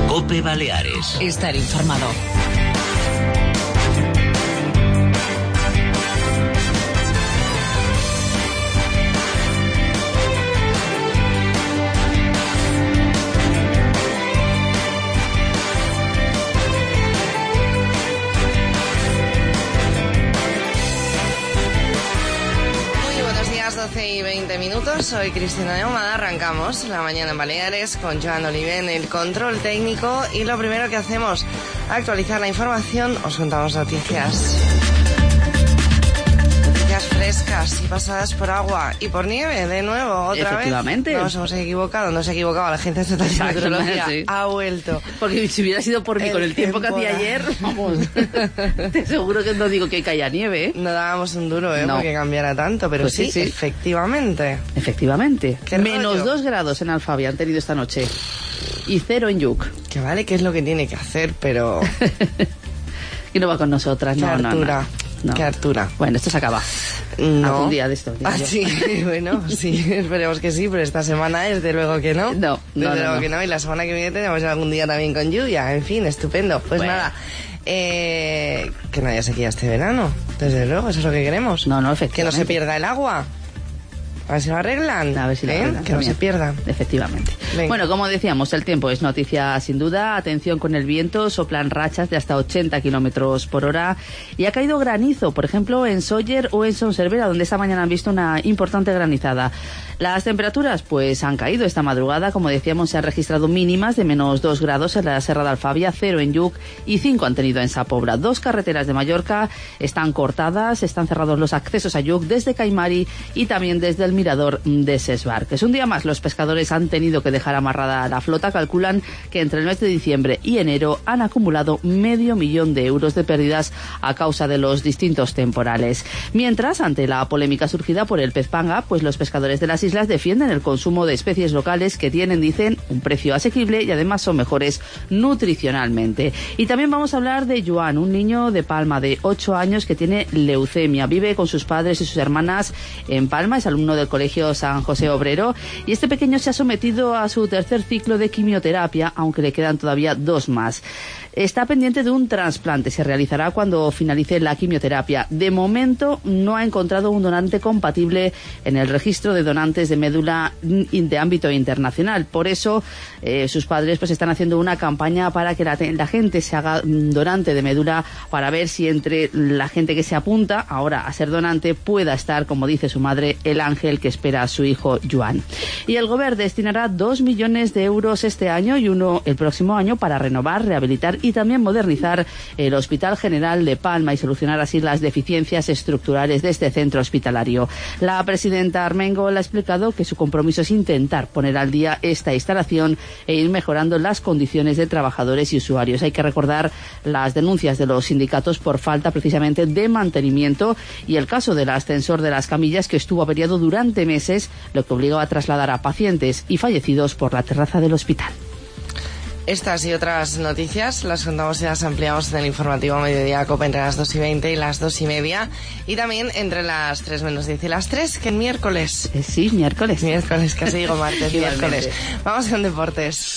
COPE Baleares. Estar informado. Y 20 minutos, soy Cristina Ahumada, arrancamos la mañana en Baleares con Joan Oliver en el control técnico y lo primero que hacemos, actualizar la información, os contamos noticias frescas y pasadas por agua y por nieve, de nuevo, otra Efectivamente. vez. Nos hemos equivocado, no se ha equivocado, la Agencia Estatal de Meteorología ha vuelto. Porque si hubiera sido por mí con el tiempo que hacía ayer, vamos, te seguro que no digo que caiga nieve, ¿eh? No dábamos un duro, No. porque cambiara tanto, pero Pues sí, efectivamente. Efectivamente. ¿Qué Menos rollo? 2 grados en Alfabia han tenido esta noche. Y 0 en Yuc. Que vale, que es lo que tiene que hacer, pero... Y no va con nosotras, Qué no. Artura. Qué Artura. Bueno, esto se acaba. No. Algún día de estos. digo yo. Sí, bueno, sí, esperemos que sí, pero esta semana desde luego que no. No. Desde luego que no, y la semana que viene tenemos algún día también con lluvia, en fin, estupendo. Pues Bueno. nada, que no haya sequía este verano, desde luego, eso es lo que queremos. No, Que no efectivamente. se pierda el agua. A ver si lo arreglan. A ver si lo arreglan Que no también. se pierda. Efectivamente. Venga. Bueno, como decíamos, el tiempo es noticia sin duda. Atención con el viento, soplan rachas de hasta 80 kilómetros por hora y ha caído granizo, por ejemplo, en Sóller o en Son Servera, donde esta mañana han visto una importante granizada. Las temperaturas, pues, han caído esta madrugada. Como decíamos, se han registrado mínimas de menos 2 grados en la Serra de Alfabia, 0 en Yuc y 5 han tenido en Sa Pobra. 2 carreteras de Mallorca están cortadas, están cerrados los accesos a Yuc desde Caimari y también desde el mirador de Ses Barques. Un día más los pescadores han tenido que dejar amarrada la flota. Calculan que entre el mes de diciembre y enero han acumulado $500,000 de euros de pérdidas a causa de los distintos temporales. Mientras, ante la polémica surgida por el pez panga, pues los pescadores de las islas defienden el consumo de especies locales que tienen, dicen, un precio asequible y además son mejores nutricionalmente. Y también vamos a hablar de Joan, un niño de Palma de 8 años que tiene leucemia. Vive con sus padres y sus hermanas en Palma, es alumno del Colegio San José Obrero y este pequeño se ha sometido a su tercer ciclo de quimioterapia, aunque le quedan todavía 2 más. Está pendiente de un trasplante, se realizará cuando finalice la quimioterapia. De momento no ha encontrado un donante compatible en el registro de donantes de médula de ámbito internacional. Por eso sus padres pues están haciendo una campaña para que la gente se haga donante de médula, para ver si entre la gente que se apunta ahora a ser donante pueda estar, como dice su madre, el ángel que espera a su hijo Joan. Y el Govern destinará 2 millones de euros este año y 1 el próximo año para renovar, rehabilitar y también modernizar el Hospital General de Palma y solucionar así las deficiencias estructurales de este centro hospitalario. La presidenta Armengol ha explicado que su compromiso es intentar poner al día esta instalación e ir mejorando las condiciones de trabajadores y usuarios. Hay que recordar las denuncias de los sindicatos por falta precisamente de mantenimiento y el caso del ascensor de las camillas que estuvo averiado durante meses, lo que obligó a trasladar a pacientes y fallecidos por la terraza del hospital. Estas y otras noticias las contamos y las ampliamos en el informativo Mediodía COPE entre las 2:20 y las 2:30 y también entre las 3 menos 10 y las 3, que es miércoles. Sí, miércoles. Miércoles, casi digo martes, Igualmente. miércoles. Vamos con deportes.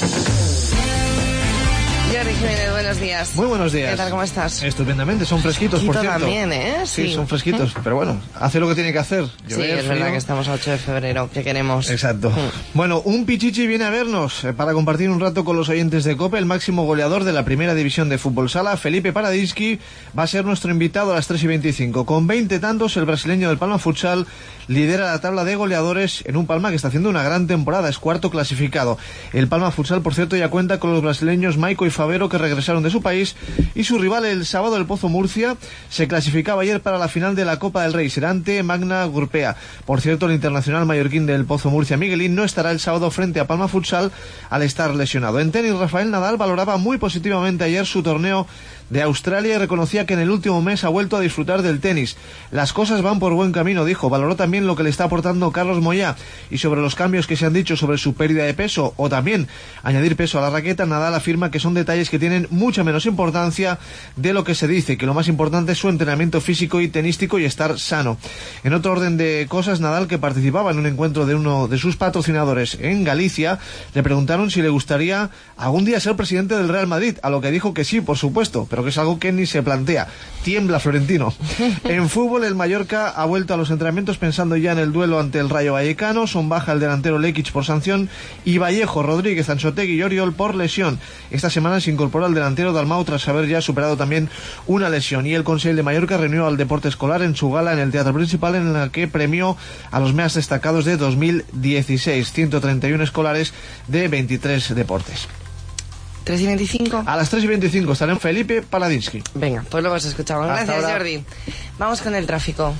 Jordi Jiménez, buenos días. Muy buenos días. ¿Qué tal, cómo estás? Estupendamente, son fresquitos, por Quito cierto. también, ¿eh? Sí, son fresquitos, pero bueno, hace lo que tiene que hacer. Sí, Llover, es verdad frío. que estamos a 8 de febrero, ¿qué queremos? Exacto. Bueno, un pichichi viene a vernos para compartir un rato con los oyentes de COPE. El máximo goleador de la primera división de fútbol sala, Felipe Paradischi, va a ser nuestro invitado a las 3:25. Con 20 tantos, el brasileño del Palma Futsal lidera la tabla de goleadores en un Palma que está haciendo una gran temporada, es cuarto clasificado. El Palma Futsal, por cierto, ya cuenta con los brasileños Maico y Favero, que regresaron de su país, y su rival el sábado, el Pozo Murcia, se clasificaba ayer para la final de la Copa del Rey, será ante Magna Gurpea. Por cierto, el internacional mallorquín del Pozo Murcia, Miguelín, no estará el sábado frente a Palma Futsal al estar lesionado. En tenis, Rafael Nadal valoraba muy positivamente ayer su torneo de Australia y reconocía que en el último mes ha vuelto a disfrutar del tenis. Las cosas van por buen camino, dijo. Valoró también lo que le está aportando Carlos Moyá y sobre los cambios que se han dicho sobre su pérdida de peso o también añadir peso a la raqueta. Nadal afirma que son detalles que tienen mucha menos importancia de lo que se dice, que lo más importante es su entrenamiento físico y tenístico y estar sano. En otro orden de cosas, Nadal, que participaba en un encuentro de uno de sus patrocinadores en Galicia, le preguntaron si le gustaría algún día ser presidente del Real Madrid, a lo que dijo que sí, por supuesto, pero que es algo que ni se plantea. Tiembla Florentino. En fútbol, el Mallorca ha vuelto a los entrenamientos pensando ya en el duelo ante el Rayo Vallecano. Son baja el delantero Lekic por sanción y Vallejo, Rodríguez, Anzotegui y Oriol por lesión. Esta semana se incorpora el delantero Dalmau tras haber ya superado también una lesión. Y el Consell de Mallorca reunió al deporte escolar en su gala en el Teatro Principal, en la que premió a los más destacados de 2016, 131 escolares de 23 deportes. 3:25. A las 3:25 estará en Felipe Paladinsky. Venga, pues luego os escuchamos. Gracias, Jordi. Vamos con el tráfico.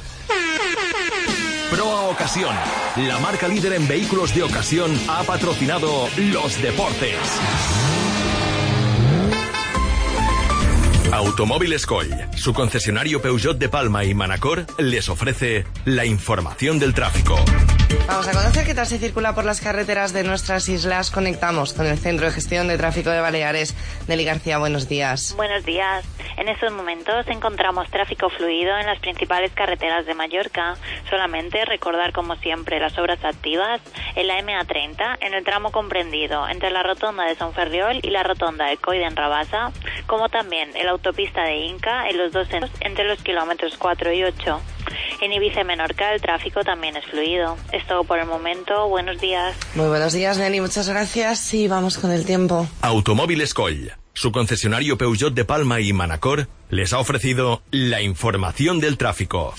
Proa Ocasión, la marca líder en vehículos de ocasión, ha patrocinado los deportes. Automóviles Coll, su concesionario Peugeot de Palma y Manacor, les ofrece la información del tráfico. Vamos a conocer qué tal se circula por las carreteras de nuestras islas. Conectamos con el Centro de Gestión de Tráfico de Baleares. Nelly García, buenos días. Buenos días. En estos momentos encontramos tráfico fluido en las principales carreteras de Mallorca. Solamente recordar, como siempre, las obras activas en la MA30, en el tramo comprendido entre la rotonda de Son Ferriol y la rotonda de Coll en Rabasa, como también en la autopista de Inca en los dos centros entre los kilómetros 4 y 8. En Ibiza y Menorca el tráfico también es fluido. Es todo por el momento. Buenos días. Muy buenos días, Nelly. Muchas gracias. Y vamos con el tiempo. Automóviles Coll, su concesionario Peugeot de Palma y Manacor, les ha ofrecido la información del tráfico.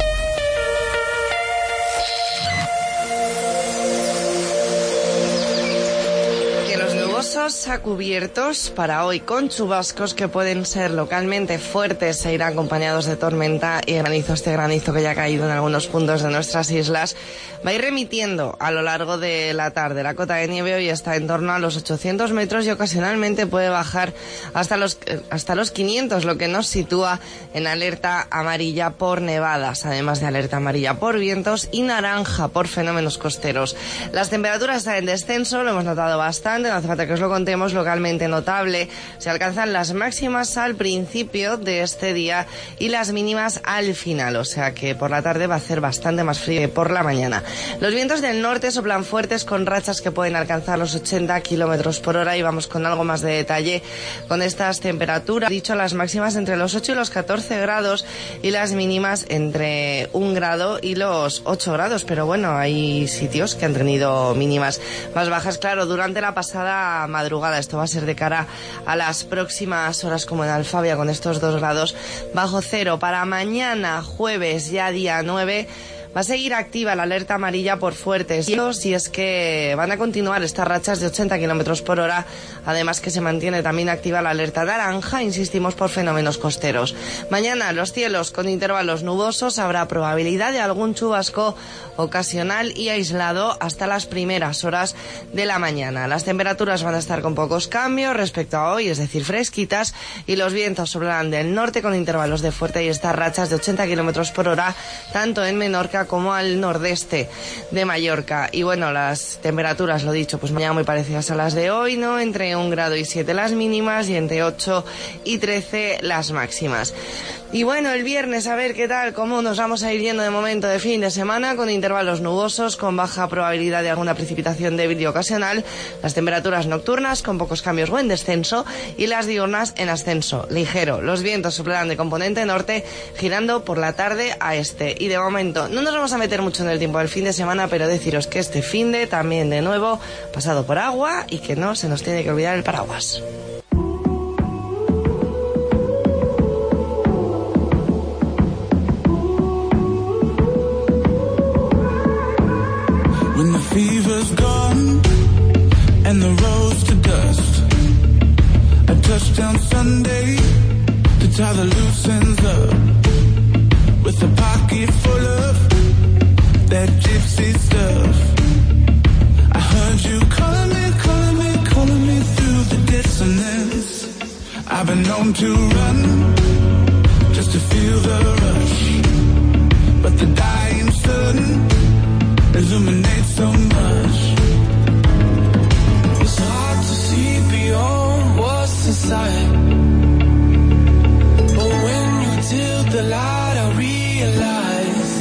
A cubiertos para hoy, con chubascos que pueden ser localmente fuertes e irán acompañados de tormenta y granizo. Este granizo que ya ha caído en algunos puntos de nuestras islas va a ir remitiendo a lo largo de la tarde. La cota de nieve hoy está en torno a los 800 metros y ocasionalmente puede bajar hasta los 500, lo que nos sitúa en alerta amarilla por nevadas, además de alerta amarilla por vientos y naranja por fenómenos costeros. Las temperaturas están en descenso, lo hemos notado bastante, no hace falta que os lo contemos. Localmente notable, se alcanzan las máximas al principio de este día y las mínimas al final, o sea que por la tarde va a hacer bastante más frío que por la mañana. Los vientos del norte soplan fuertes con rachas que pueden alcanzar los 80 kilómetros por hora y vamos con algo más de detalle con estas temperaturas. Dicho, las máximas entre los 8 y los 14 grados y las mínimas entre 1 grado y los 8 grados, pero bueno, hay sitios que han tenido mínimas más bajas, claro, durante la pasada madrugada. Esto va a ser de cara a las próximas horas, como en Alfabia, con estos 2 grados bajo cero. Para mañana, jueves, ya día 9, va a seguir activa la alerta amarilla por fuertes vientos y es que van a continuar estas rachas de 80 kilómetros por hora, además que se mantiene también activa la alerta naranja, insistimos, por fenómenos costeros. Mañana los cielos con intervalos nubosos, habrá probabilidad de algún chubasco ocasional y aislado hasta las primeras horas de la mañana. Las temperaturas van a estar con pocos cambios respecto a hoy, es decir, fresquitas, y los vientos soplarán del norte con intervalos de fuerte y estas rachas de 80 kilómetros por hora, tanto en Menorca como al nordeste de Mallorca. Y bueno, las temperaturas, lo dicho, pues mañana muy parecidas a las de hoy, ¿no? Entre 1 grado y 7 las mínimas y entre 8 y 13 las máximas. Y bueno, el viernes, a ver qué tal, cómo nos vamos a ir yendo de momento de fin de semana, con intervalos nubosos, con baja probabilidad de alguna precipitación débil y ocasional, las temperaturas nocturnas con pocos cambios o en descenso y las diurnas en ascenso ligero. Los vientos soplarán de componente norte, girando por la tarde a este. Y de momento no nos vamos a meter mucho en el tiempo del fin de semana, pero deciros que este fin de también de nuevo pasado por agua y que no se nos tiene que olvidar el paraguas. When the fever's gone and the road's to dust, a touchdown Sunday to tie the loose ends up, with a pocket full of that gypsy stuff. I heard you calling me through the dissonance. I've been known to run just to feel the rush, but the dying sun illuminates so much. It's hard to see beyond what's inside, but when you tilt the light I realize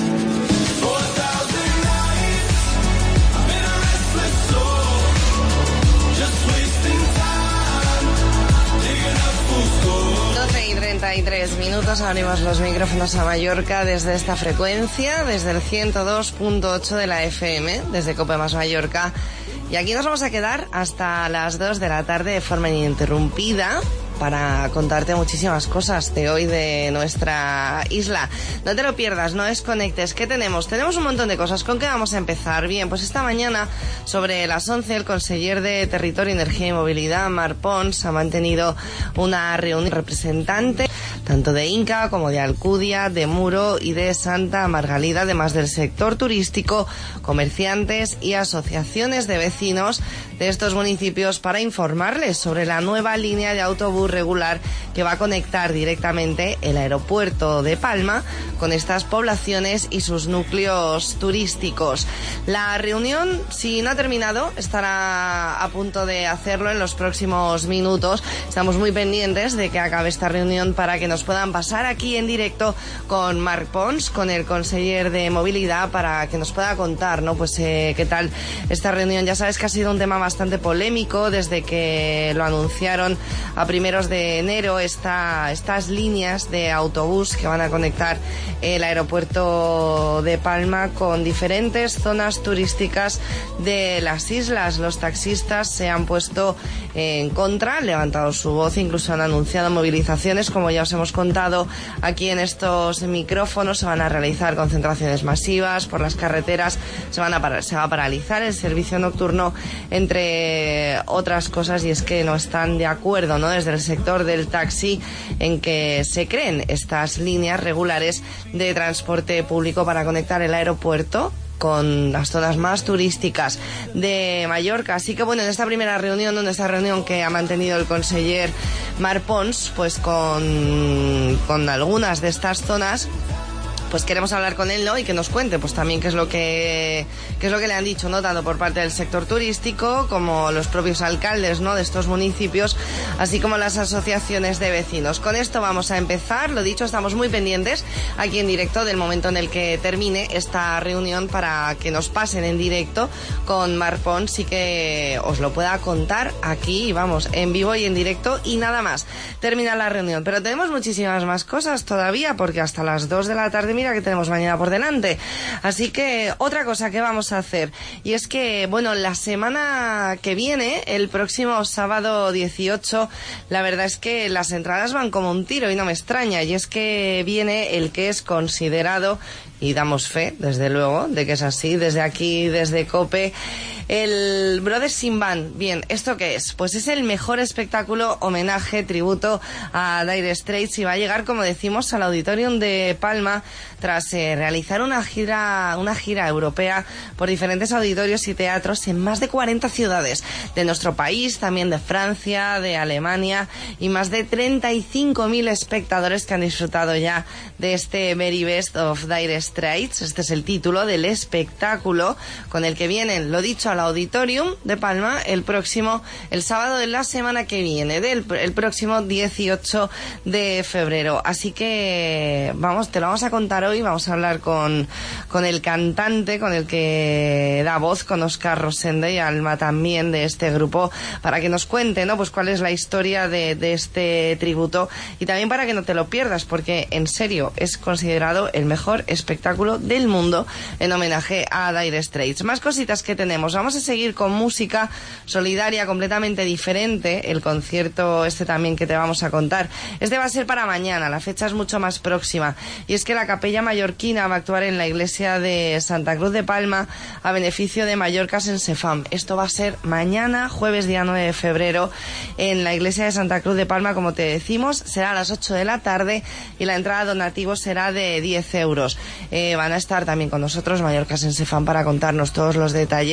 4,000 nights I've been a restless soul, just wasting time, digging up full score. 12:33 abrimos los micrófonos a Mallorca desde esta frecuencia, desde el 102.8 de la FM, desde Cope Más Mallorca. Y aquí nos vamos a quedar hasta las 2 de la tarde de forma ininterrumpida para contarte muchísimas cosas de hoy de nuestra isla. No te lo pierdas, no desconectes. ¿Qué tenemos? Tenemos un montón de cosas. ¿Con qué vamos a empezar? Bien, pues esta mañana, sobre las 11, el conseller de Territorio, Energía y Movilidad, Marc Pons, ha mantenido una reunión representante tanto de Inca como de Alcudia, de Muro y de Santa Margalida, además del sector turístico, comerciantes y asociaciones de vecinos de estos municipios, para informarles sobre la nueva línea de autobús regular que va a conectar directamente el aeropuerto de Palma con estas poblaciones y sus núcleos turísticos. La reunión, si no ha terminado, estará a punto de hacerlo en los próximos minutos. Estamos muy pendientes de que acabe esta reunión para que nos puedan pasar aquí en directo con Marc Pons, con el conseller de Movilidad, para que nos pueda contar, ¿no? Pues qué tal esta reunión. Ya sabes que ha sido un tema bastante polémico desde que lo anunciaron a primeros de enero, estas líneas de autobús que van a conectar el aeropuerto de Palma con diferentes zonas turísticas de las islas. Los taxistas se han puesto en contra, han levantado su voz, incluso han anunciado movilizaciones, como ya os hemos contado aquí en estos micrófonos. Se van a realizar concentraciones masivas por las carreteras, se va a paralizar el servicio nocturno, entre otras cosas, y es que no están de acuerdo, ¿no?, desde el sector del taxi, en que se creen estas líneas regulares de transporte público para conectar el aeropuerto con las zonas más turísticas de Mallorca. Así que bueno, en esta primera reunión, que ha mantenido el conseller Marc Pons, pues con algunas de estas zonas, pues queremos hablar con él, ¿no?, y que nos cuente pues también qué es lo que le han dicho, ¿no?, tanto por parte del sector turístico como los propios alcaldes, ¿no?, de estos municipios, así como las asociaciones de vecinos. Con esto vamos a empezar. Lo dicho, estamos muy pendientes aquí en directo del momento en el que termine esta reunión para que nos pasen en directo con Marc Pons y que os lo pueda contar aquí, vamos, en vivo y en directo, y nada más. Termina la reunión, pero tenemos muchísimas más cosas todavía, porque hasta las 2 de la tarde mira que tenemos mañana por delante. Así que otra cosa que vamos a hacer, y es que, bueno, la semana que viene, el próximo sábado 18, la verdad es que las entradas van como un tiro, y no me extraña, y es que viene el que es considerado, y damos fe, desde luego, de que es así, desde aquí, desde COPE, el Brothers Sin Band. Bien, ¿esto qué es? Pues es el mejor espectáculo, homenaje, tributo a Dire Straits, y va a llegar, como decimos, al Auditorium de Palma tras realizar una gira europea por diferentes auditorios y teatros en más de 40 ciudades de nuestro país, también de Francia, de Alemania, y más de 35.000 espectadores que han disfrutado ya de este Very Best of Dire Straits. Este es el título del espectáculo con el que vienen, lo dicho, al Auditorium de Palma el sábado de la semana que viene, el próximo 18 de febrero. Así que te lo vamos a contar hoy. Vamos a hablar con el cantante, con el que da voz, con Óscar Rosende, y Alma también, de este grupo, para que nos cuente, ¿no?, pues cuál es la historia de este tributo, y también para que no te lo pierdas, porque en serio es considerado el mejor espectáculo del mundo en homenaje a Dire Straits. Más cositas que tenemos. Vamos a seguir con música solidaria completamente diferente. El concierto también que te vamos a contar, va a ser para mañana, la fecha es mucho más próxima, y es que la Capella Mallorquina va a actuar en la iglesia de Santa Cruz de Palma a beneficio de Mallorca Sense Fam. Esto va a ser mañana, jueves día 9 de febrero, en la iglesia de Santa Cruz de Palma, como te decimos. Será a las 8 de la tarde y la entrada donativo será de 10 euros. Van a estar también con nosotros Mallorca Sense Fam para contarnos todos los detalles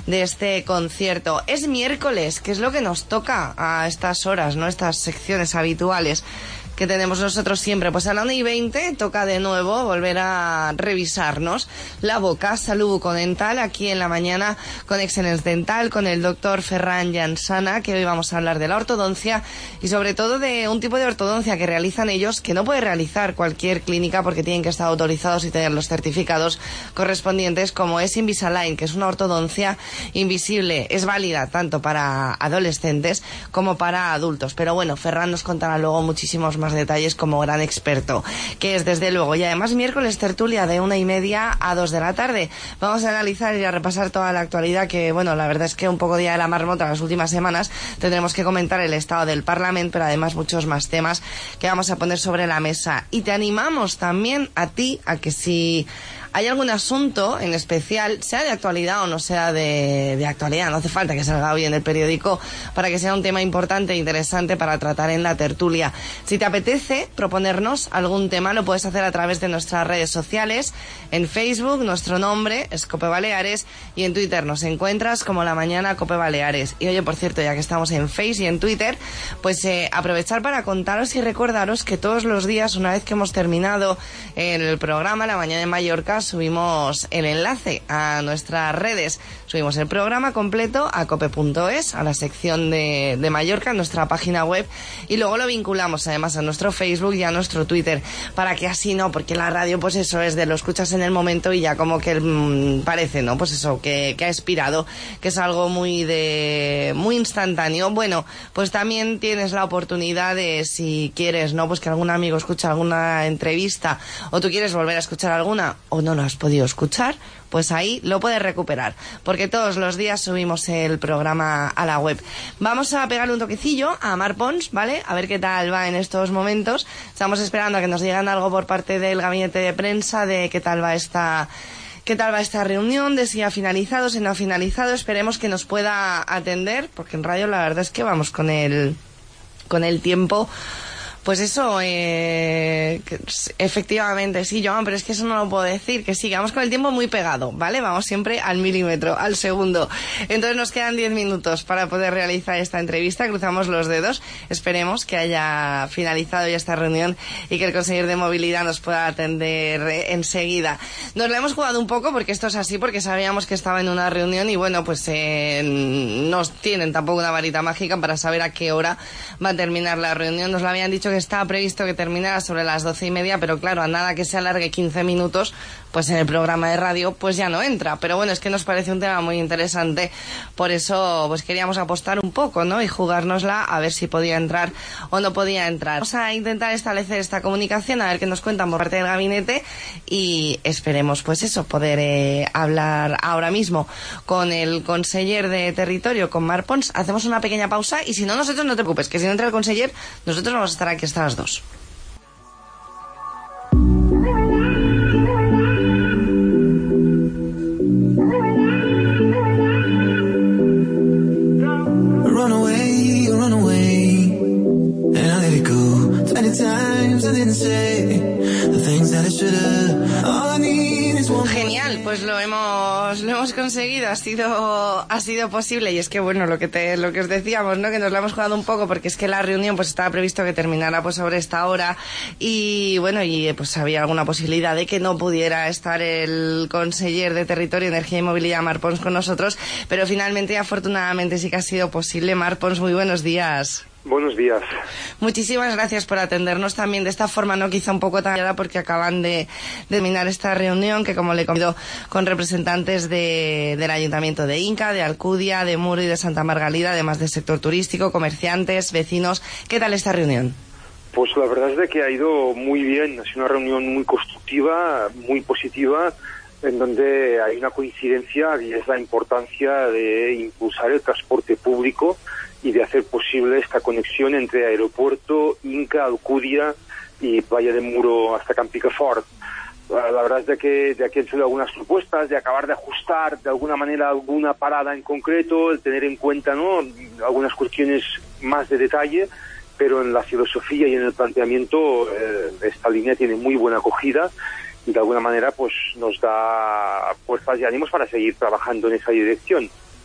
de este concierto. Es miércoles, que es lo que nos toca a estas horas, ¿no? Estas secciones habituales que tenemos nosotros siempre. Pues a la 1:20 toca de nuevo volver a revisarnos la boca, salud bucodental, aquí en la mañana con Excellence Dental, con el doctor Ferran Llansana, que hoy vamos a hablar de la ortodoncia y sobre todo de un tipo de ortodoncia que realizan ellos que no puede realizar cualquier clínica porque tienen que estar autorizados y tener los certificados correspondientes, como es Invisalign, que es una ortodoncia invisible. Es válida tanto para adolescentes como para adultos. Pero bueno, Ferran nos contará luego muchísimos más detalles como gran experto, que es desde luego. Y además miércoles tertulia de 1:30 a 2 de la tarde. Vamos a analizar y a repasar toda la actualidad, que bueno, la verdad es que un poco día de la marmota las últimas semanas. Tendremos que comentar el estado del Parlamento, pero además muchos más temas que vamos a poner sobre la mesa. Y te animamos también a ti a que si hay algún asunto en especial, sea de actualidad o no sea de actualidad, no hace falta que salga hoy en el periódico para que sea un tema importante e interesante para tratar en la tertulia. Si te apetece proponernos algún tema, lo puedes hacer a través de nuestras redes sociales. En Facebook, nuestro nombre es Cope Baleares, y en Twitter nos encuentras como La Mañana Cope Baleares. Y oye, por cierto, ya que estamos en Facebook y en Twitter, pues aprovechar para contaros y recordaros que todos los días, una vez que hemos terminado el programa La Mañana en Mallorca, subimos el enlace a nuestras redes, subimos el programa completo a cope.es, a la sección de Mallorca, en nuestra página web, y luego lo vinculamos además a nuestro Facebook y a nuestro Twitter, para que así no, porque la radio pues eso es de lo escuchas en el momento y ya como que parece, ¿no? Pues eso, que ha expirado, que es algo muy instantáneo. Bueno, pues también tienes la oportunidad de, si quieres, ¿no? Pues que algún amigo escucha alguna entrevista o tú quieres volver a escuchar alguna o no lo has podido escuchar, pues ahí lo puedes recuperar, porque todos los días subimos el programa a la web. Vamos a pegarle un toquecillo a Mar Pons, ¿vale? A ver qué tal va en estos momentos. Estamos esperando a que nos digan algo por parte del gabinete de prensa de qué tal va esta reunión, de si ha finalizado, si no ha finalizado. Esperemos que nos pueda atender, porque en radio la verdad es que vamos con el tiempo. Pues eso, efectivamente, sí, Joan, pero es que eso no lo puedo decir, que sí, que vamos con el tiempo muy pegado, ¿vale? Vamos siempre al milímetro, al segundo. Entonces nos quedan 10 minutos para poder realizar esta entrevista, cruzamos los dedos, esperemos que haya finalizado ya esta reunión y que el consejero de movilidad nos pueda atender enseguida. Nos la hemos jugado un poco porque esto es así, porque sabíamos que estaba en una reunión y bueno, pues no tienen tampoco una varita mágica para saber a qué hora va a terminar la reunión. Nos lo habían dicho que estaba previsto que terminara sobre las 12:30, pero claro, a nada que se alargue 15 minutos, pues en el programa de radio pues ya no entra. Pero bueno, es que nos parece un tema muy interesante, por eso pues queríamos apostar un poco, ¿no? Y jugárnosla a ver si podía entrar o no podía entrar. Vamos a intentar establecer esta comunicación, a ver qué nos cuentan por parte del gabinete y esperemos pues eso, poder hablar ahora mismo con el conseller de territorio, con Mar Pons. Hacemos una pequeña pausa y si no, nosotros no te preocupes, que si no entra el conseller, nosotros vamos a estar aquí hasta las 2. Run away, and I let it go. 20 times I didn't say the things that I should have. All I need is one. Genial, pues lo hemos conseguido, ha sido posible. Y es que bueno, lo que os decíamos, ¿no? Que nos lo hemos jugado un poco porque es que la reunión pues estaba previsto que terminara pues sobre esta hora y bueno, pues había alguna posibilidad de que no pudiera estar el conseller de Territorio, Energía y Movilidad, Mar Pons, con nosotros, pero finalmente y afortunadamente sí que ha sido posible. Mar Pons, muy buenos días. Buenos días. Muchísimas gracias por atendernos también de esta forma, no quizá un poco tallada, porque acaban de terminar esta reunión que, como le he comentado, con representantes del Ayuntamiento de Inca, de Alcudia, de Muro y de Santa Margalida, además del sector turístico, comerciantes, vecinos. ¿Qué tal esta reunión? Pues la verdad es de que ha ido muy bien, ha sido una reunión muy constructiva, muy positiva, en donde hay una coincidencia y es la importancia de impulsar el transporte público y de hacer posible esta conexión entre aeropuerto, Inca, Alcudia y Valle de Muro hasta Campicafort. La verdad es de que han salido algunas propuestas de acabar de ajustar de alguna manera alguna parada en concreto, el tener en cuenta, ¿no?, algunas cuestiones más de detalle, pero en la filosofía y en el planteamiento esta línea tiene muy buena acogida y de alguna manera pues nos da fuerzas y ánimos para seguir trabajando en esa dirección.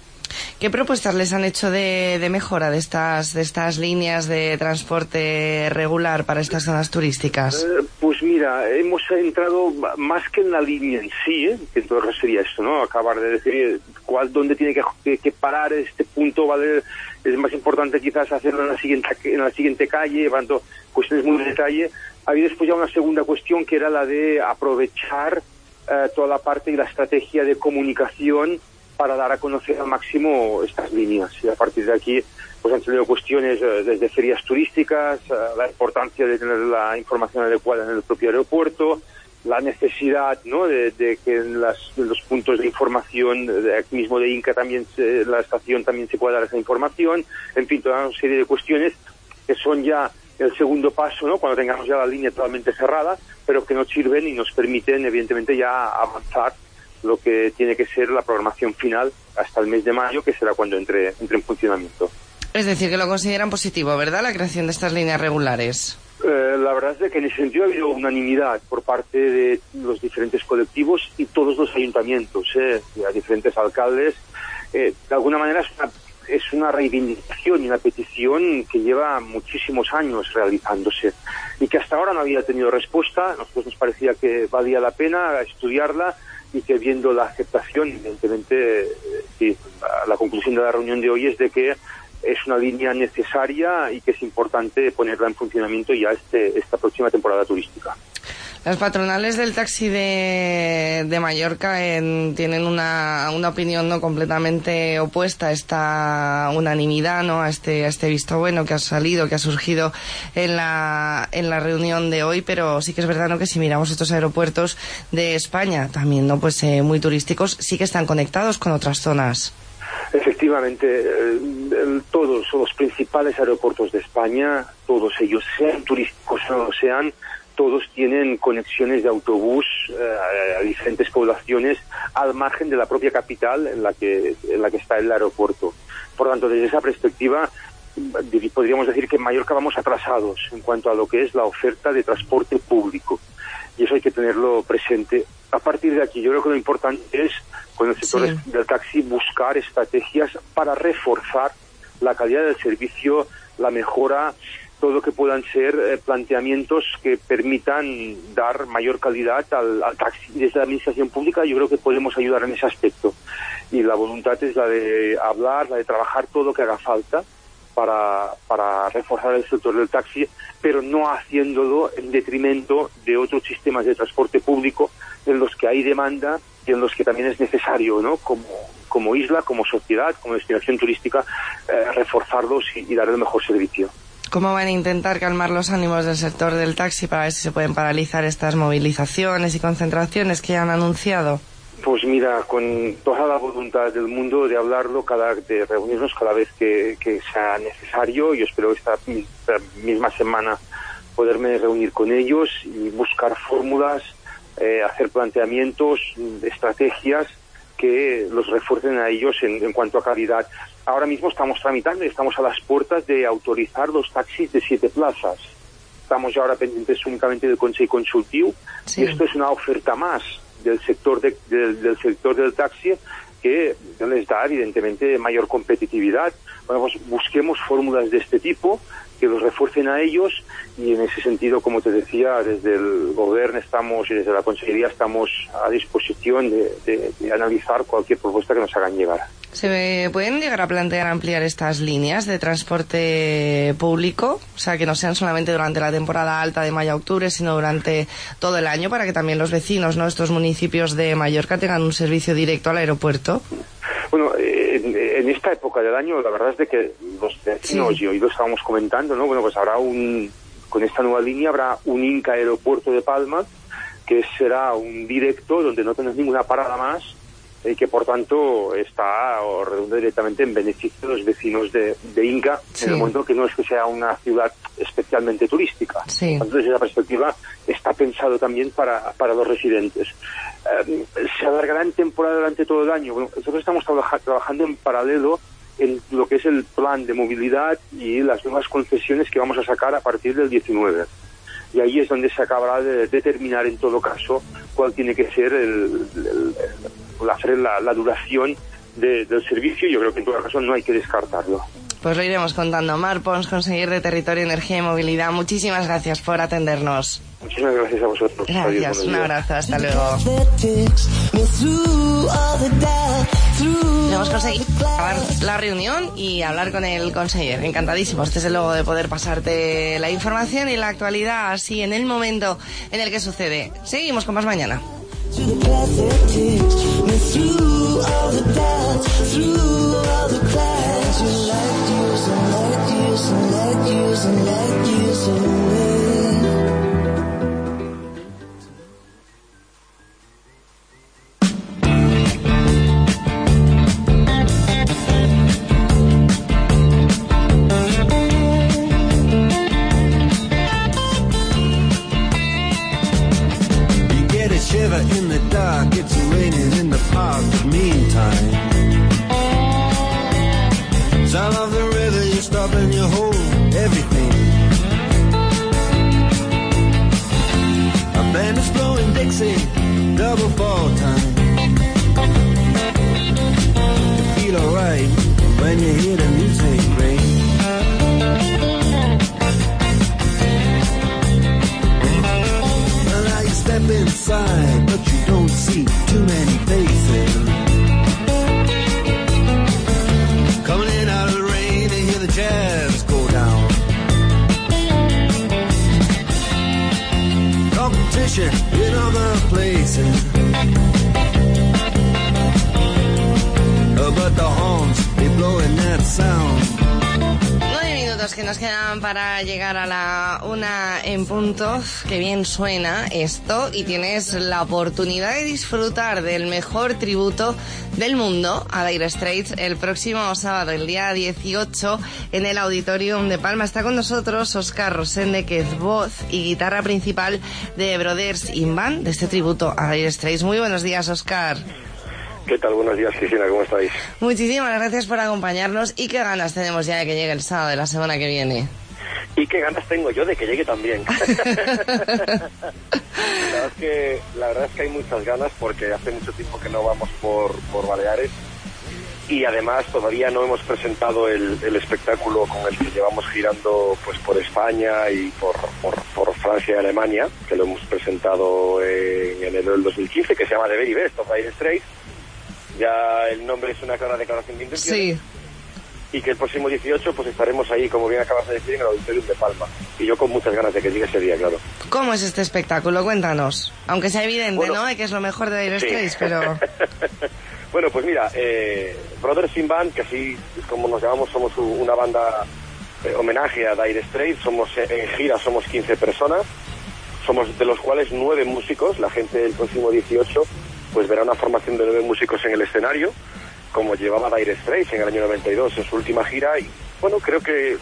¿Qué propuestas les han hecho de mejora de estas líneas de transporte regular para estas zonas turísticas? Pues mira, hemos entrado más que en la línea en sí, que en todo caso sería esto, ¿no? Acabar de decir dónde tiene que parar este punto, ¿vale? Es más importante quizás hacerlo en la siguiente calle, llevando cuestiones muy de detalle. Había después ya una segunda cuestión que era la de aprovechar toda la parte y la estrategia de comunicación para dar a conocer al máximo estas líneas. Y a partir de aquí pues han salido cuestiones desde ferias turísticas, la importancia de tener la información adecuada en el propio aeropuerto, la necesidad, ¿no?, de que en los puntos de información de aquí mismo de Inca también la estación también se pueda dar esa información. En fin, toda una serie de cuestiones que son ya el segundo paso, ¿no?, cuando tengamos ya la línea totalmente cerrada, pero que nos sirven y nos permiten evidentemente ya avanzar lo que tiene que ser la programación final hasta el mes de mayo, que será cuando entre en funcionamiento. Es decir, que lo consideran positivo, ¿verdad?, la creación de estas líneas regulares. La verdad es que en ese sentido ha habido unanimidad por parte de los diferentes colectivos y todos los ayuntamientos, y a diferentes alcaldes. De alguna manera es una reivindicación y una petición que lleva muchísimos años realizándose y que hasta ahora no había tenido respuesta. A nosotros nos parecía que valía la pena estudiarla y que, viendo la aceptación, evidentemente, la conclusión de la reunión de hoy es de que es una línea necesaria y que es importante ponerla en funcionamiento ya esta próxima temporada turística. Las patronales del taxi de Mallorca tienen una opinión no completamente opuesta a esta unanimidad, ¿no?, a este visto bueno que ha surgido en la reunión de hoy, pero sí que es verdad, ¿no?, que si miramos estos aeropuertos de España, también, ¿no?, pues muy turísticos, sí que están conectados con otras zonas. Efectivamente, todos los principales aeropuertos de España, todos ellos, sean turísticos o no sean, todos tienen conexiones de autobús a diferentes poblaciones al margen de la propia capital en la que está el aeropuerto. Por lo tanto, desde esa perspectiva, podríamos decir que en Mallorca vamos atrasados en cuanto a lo que es la oferta de transporte público. Y eso hay que tenerlo presente. A partir de aquí, yo creo que lo importante es, con el sector del taxi, buscar estrategias para reforzar la calidad del servicio, la mejora, todo lo que puedan ser planteamientos que permitan dar mayor calidad al taxi. Desde la administración pública yo creo que podemos ayudar en ese aspecto. Y la voluntad es la de hablar, la de trabajar todo lo que haga falta para reforzar el sector del taxi, pero no haciéndolo en detrimento de otros sistemas de transporte público en los que hay demanda y en los que también es necesario, ¿no?, como isla, como sociedad, como destinación turística, reforzarlos y dar el mejor servicio. ¿Cómo van a intentar calmar los ánimos del sector del taxi para ver si se pueden paralizar estas movilizaciones y concentraciones que ya han anunciado? Pues mira, con toda la voluntad del mundo de hablarlo, de reunirnos cada vez que sea necesario. Yo espero esta misma semana poderme reunir con ellos y buscar fórmulas, hacer planteamientos, estrategias que los refuercen a ellos en cuanto a calidad. Ahora mismo estamos tramitando y estamos a las puertas de autorizar los taxis de 7 plazas. Estamos ya ahora pendientes únicamente del Consejo Consultivo, y esto es una oferta más del sector del sector del taxi que les da evidentemente mayor competitividad. Bueno, pues busquemos fórmulas de este tipo que los refuercen a ellos, y en ese sentido, como te decía, desde el gobierno y desde la Consellería estamos a disposición de analizar cualquier propuesta que nos hagan llegar. ¿Se pueden llegar a plantear ampliar estas líneas de transporte público? O sea, que no sean solamente durante la temporada alta de mayo a octubre, sino durante todo el año, para que también los vecinos, ¿no?, estos municipios de Mallorca tengan un servicio directo al aeropuerto. Bueno, en esta época del año, la verdad es de que los vecinos, y hoy lo estábamos comentando, ¿no? Bueno, pues con esta nueva línea habrá un Inca Aeropuerto de Palma, que será un directo donde no tenés ninguna parada más, y que por tanto está o redunda directamente en beneficio de los vecinos de Inca, en el momento que no es que sea una ciudad especialmente turística. Entonces, desde esa perspectiva está pensado también para los residentes. Se alargará en temporada durante todo el año. Bueno, nosotros estamos trabajando en paralelo en lo que es el plan de movilidad y las nuevas concesiones que vamos a sacar a partir del 19. Y ahí es donde se acabará de determinar en todo caso cuál tiene que ser la duración del servicio, yo creo que en todo caso no hay que descartarlo. Pues lo iremos contando. Mar Pons, conseguir de Territorio, Energía y Movilidad, muchísimas gracias por atendernos. Muchísimas gracias a vosotros. Gracias, un abrazo, hasta luego. Hemos conseguido acabar la reunión y hablar con el conseller. Encantadísimos, desde luego, de poder pasarte la información y la actualidad así en el momento en el que sucede. Seguimos con más mañana. Shiver in the dark, it's raining in the park, but meantime sound of the river, you stop and you hold everything. A band is blowing Dixie, double fall time. You feel alright when you hear the music ring. Step inside, but you don't see too many faces. Coming in out of the rain, they hear the jazz go down. Competition in other places, but the horns, they blowing that sound. 9 minutos que nos quedan para llegar a la 1 en punto. Qué bien suena esto, y tienes la oportunidad de disfrutar del mejor tributo del mundo a Dire Straits el próximo sábado, el día 18, en el Auditorium de Palma. Está con nosotros Óscar Rosende, que es voz y guitarra principal de Brothers in Band, de este tributo a Dire Straits. Muy buenos días, Óscar. ¿Qué tal? Buenos días, Cristina, ¿cómo estáis? Muchísimas gracias por acompañarnos, y qué ganas tenemos ya de que llegue el sábado de la semana que viene. Y qué ganas tengo yo de que llegue también. La verdad es que hay muchas ganas, porque hace mucho tiempo que no vamos por Baleares, y además todavía no hemos presentado el espectáculo con el que llevamos girando pues por España y por Francia y Alemania, que lo hemos presentado en enero del 2015, que se llama The Very Best of Dire Straits. Ya el nombre es una clara declaración de intenciones. Sí. Y que el próximo 18 pues estaremos ahí, como bien acabas de decir, en el Auditorium de Palma. Y yo con muchas ganas de que llegue ese día, claro. ¿Cómo es este espectáculo? Cuéntanos. Aunque sea evidente, bueno, ¿no? Que es lo mejor de Dire Straits, sí. pero... Bueno, pues mira, Brothers in Band, que así es como nos llamamos, somos una banda homenaje a Dire Straits. Somos en gira, somos 15 personas. Somos de los cuales 9 músicos. La gente del próximo 18 pues verá una formación de 9 músicos en el escenario, como llevaba Dire Straits en el año 92 en su última gira. Y bueno, creo que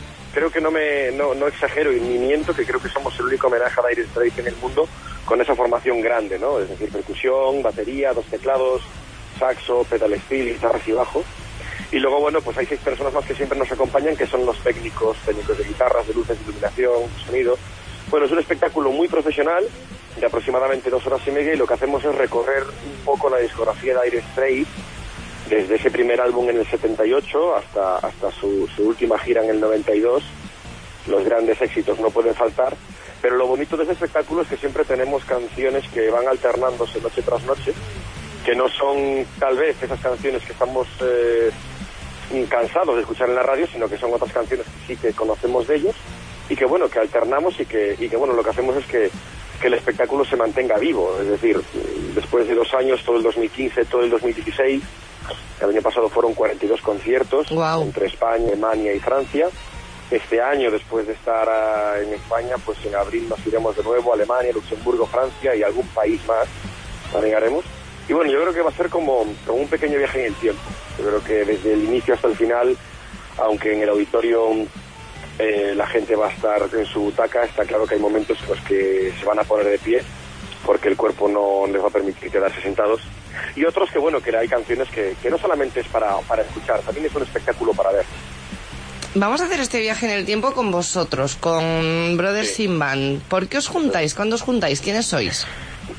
no exagero y ni miento, que creo que somos el único homenaje a Dire Straits en el mundo con esa formación grande, ¿no? Es decir, percusión, batería, 2 teclados, saxo, pedal steel, guitarras y bajo. Y luego, bueno, pues hay 6 personas más que siempre nos acompañan, que son los técnicos de guitarras, de luces, de iluminación, de sonido. Bueno, es un espectáculo muy profesional, de aproximadamente 2 horas y media, y lo que hacemos es recorrer un poco la discografía de Dire Straits, desde ese primer álbum en el 78 hasta su última gira en el 92. Los grandes éxitos no pueden faltar, pero lo bonito de ese espectáculo es que siempre tenemos canciones que van alternándose noche tras noche, que no son tal vez esas canciones que estamos cansados de escuchar en la radio, sino que son otras canciones que sí que conocemos de ellos, y que bueno, que alternamos, y que bueno, lo que hacemos es que el espectáculo se mantenga vivo. Es decir, después de 2 años, todo el 2015, todo el 2016, el año pasado fueron 42 conciertos. Wow. Entre España, Alemania y Francia. Este año, después de estar en España, pues en abril nos iremos de nuevo a Alemania, Luxemburgo, Francia y algún país más también haremos. Y bueno, yo creo que va a ser como un pequeño viaje en el tiempo. Yo creo que desde el inicio hasta el final, aunque en el auditorio la gente va a estar en su butaca, está claro que hay momentos en los que se van a poner de pie, porque el cuerpo no les va a permitir quedarse sentados. Y otros que bueno, que hay canciones que no solamente es para escuchar, también es un espectáculo para ver. Vamos a hacer este viaje en el tiempo con vosotros, con Brothers in Band. ¿Por qué os juntáis? ¿Cuándo os juntáis? ¿Quiénes sois?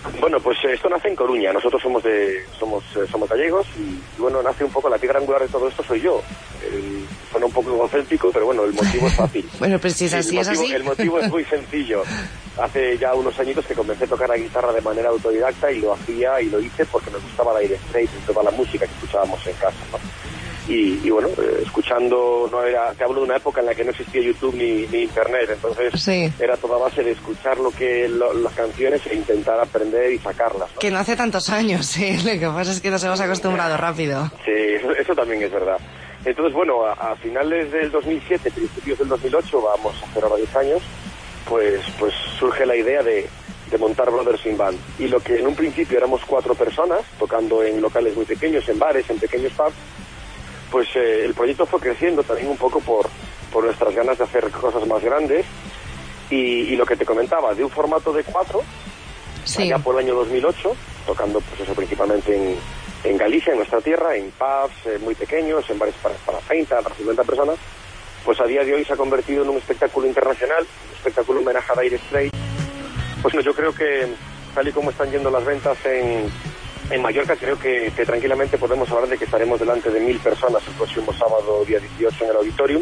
Bueno, pues esto nace en Coruña. Nosotros somos gallegos y bueno, nace un poco la piedra angular de todo esto soy yo. Suena un poco egocéntrico, pero bueno, el motivo es fácil. Bueno, pues si es así, es así. El motivo es muy sencillo. Hace ya unos añitos que comencé a tocar la guitarra de manera autodidacta y lo hacía y lo hice porque me gustaba Dire Straits y toda la música que escuchábamos en casa, ¿no? Y bueno, escuchando, te hablo de una época en la que no existía YouTube ni Internet, entonces sí. Era toda base de escuchar las canciones e intentar aprender y sacarlas, ¿no? Que no hace tantos años, sí, lo que pasa es que nos hemos acostumbrado rápido. Sí, eso también es verdad. Entonces, bueno, a finales del 2007, principios del 2008, vamos a hacer ahora 10 años, pues surge la idea de montar Brothers in Band. Y lo que en un principio éramos 4 personas, tocando en locales muy pequeños, en bares, en pequeños pubs, pues el proyecto fue creciendo también un poco por nuestras ganas de hacer cosas más grandes y lo que te comentaba, de un formato de 4, sí. Allá por el año 2008, tocando pues eso principalmente en Galicia, en nuestra tierra, en pubs muy pequeños, en bares para 30, para 50 personas, pues a día de hoy se ha convertido en un espectáculo internacional, un espectáculo homenaje a Dire Straits. Pues no, yo creo que tal y como están yendo las ventas en Mallorca, creo que tranquilamente podemos hablar de que estaremos delante de 1.000 personas el próximo sábado, día 18, en el Auditorium.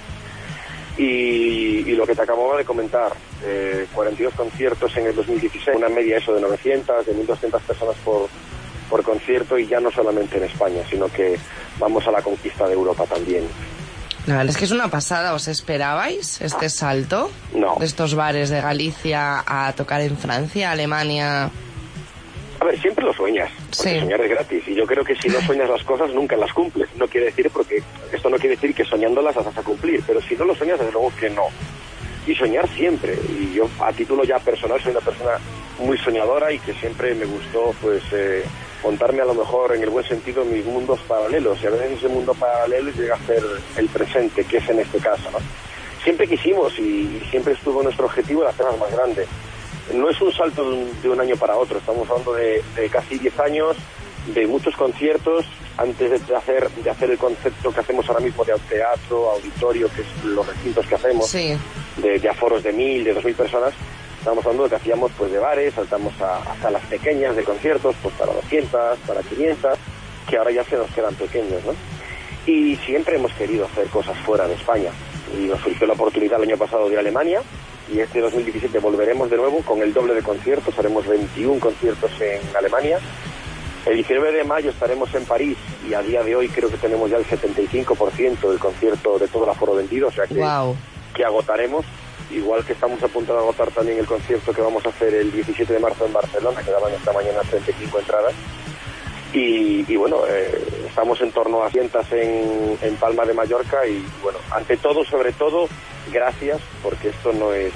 Y lo que te acababa de comentar, 42 conciertos en el 2016, una media eso de 900, de 1.200 personas por concierto, y ya no solamente en España, sino que vamos a la conquista de Europa también. La verdad es que es una pasada. ¿Os esperabais este salto? No. De estos bares de Galicia a tocar en Francia, Alemania... A ver, siempre lo sueñas, porque sí. Soñar es gratis, y yo creo que si no sueñas las cosas nunca las cumples. No quiere decir, porque esto no quiere decir que soñándolas las vas a cumplir, pero si no lo sueñas, desde luego que no. Y soñar siempre, y yo a título ya personal soy una persona muy soñadora y que siempre me gustó pues montarme a lo mejor en el buen sentido mis mundos paralelos, y a veces ese mundo paralelo llega a ser el presente, que es en este caso, ¿no? Siempre quisimos y siempre estuvo nuestro objetivo de hacerlas más grandes. No es un salto de un año para otro, estamos hablando de casi 10 años, de muchos conciertos, antes de hacer el concepto que hacemos ahora mismo de teatro, auditorio, que es los recintos que hacemos, sí. de aforos de 1.000, de 2.000 personas. Estamos hablando de que hacíamos pues de bares, saltamos a salas pequeñas de conciertos, pues para 200, para 500, que ahora ya se nos quedan pequeños, ¿no? Y siempre hemos querido hacer cosas fuera de España, y nos surgió la oportunidad el año pasado de ir a Alemania, y este 2017 volveremos de nuevo con el doble de conciertos, haremos 21 conciertos en Alemania. El 19 de mayo estaremos en París, y a día de hoy creo que tenemos ya el 75% del concierto de todo el aforo vendido, o sea que, wow. Que agotaremos, igual que estamos a punto de agotar también el concierto que vamos a hacer el 17 de marzo en Barcelona, que daban esta mañana 35 entradas. Y bueno, estamos en torno a 100 en Palma de Mallorca, y bueno, ante todo, sobre todo, gracias, porque esto no es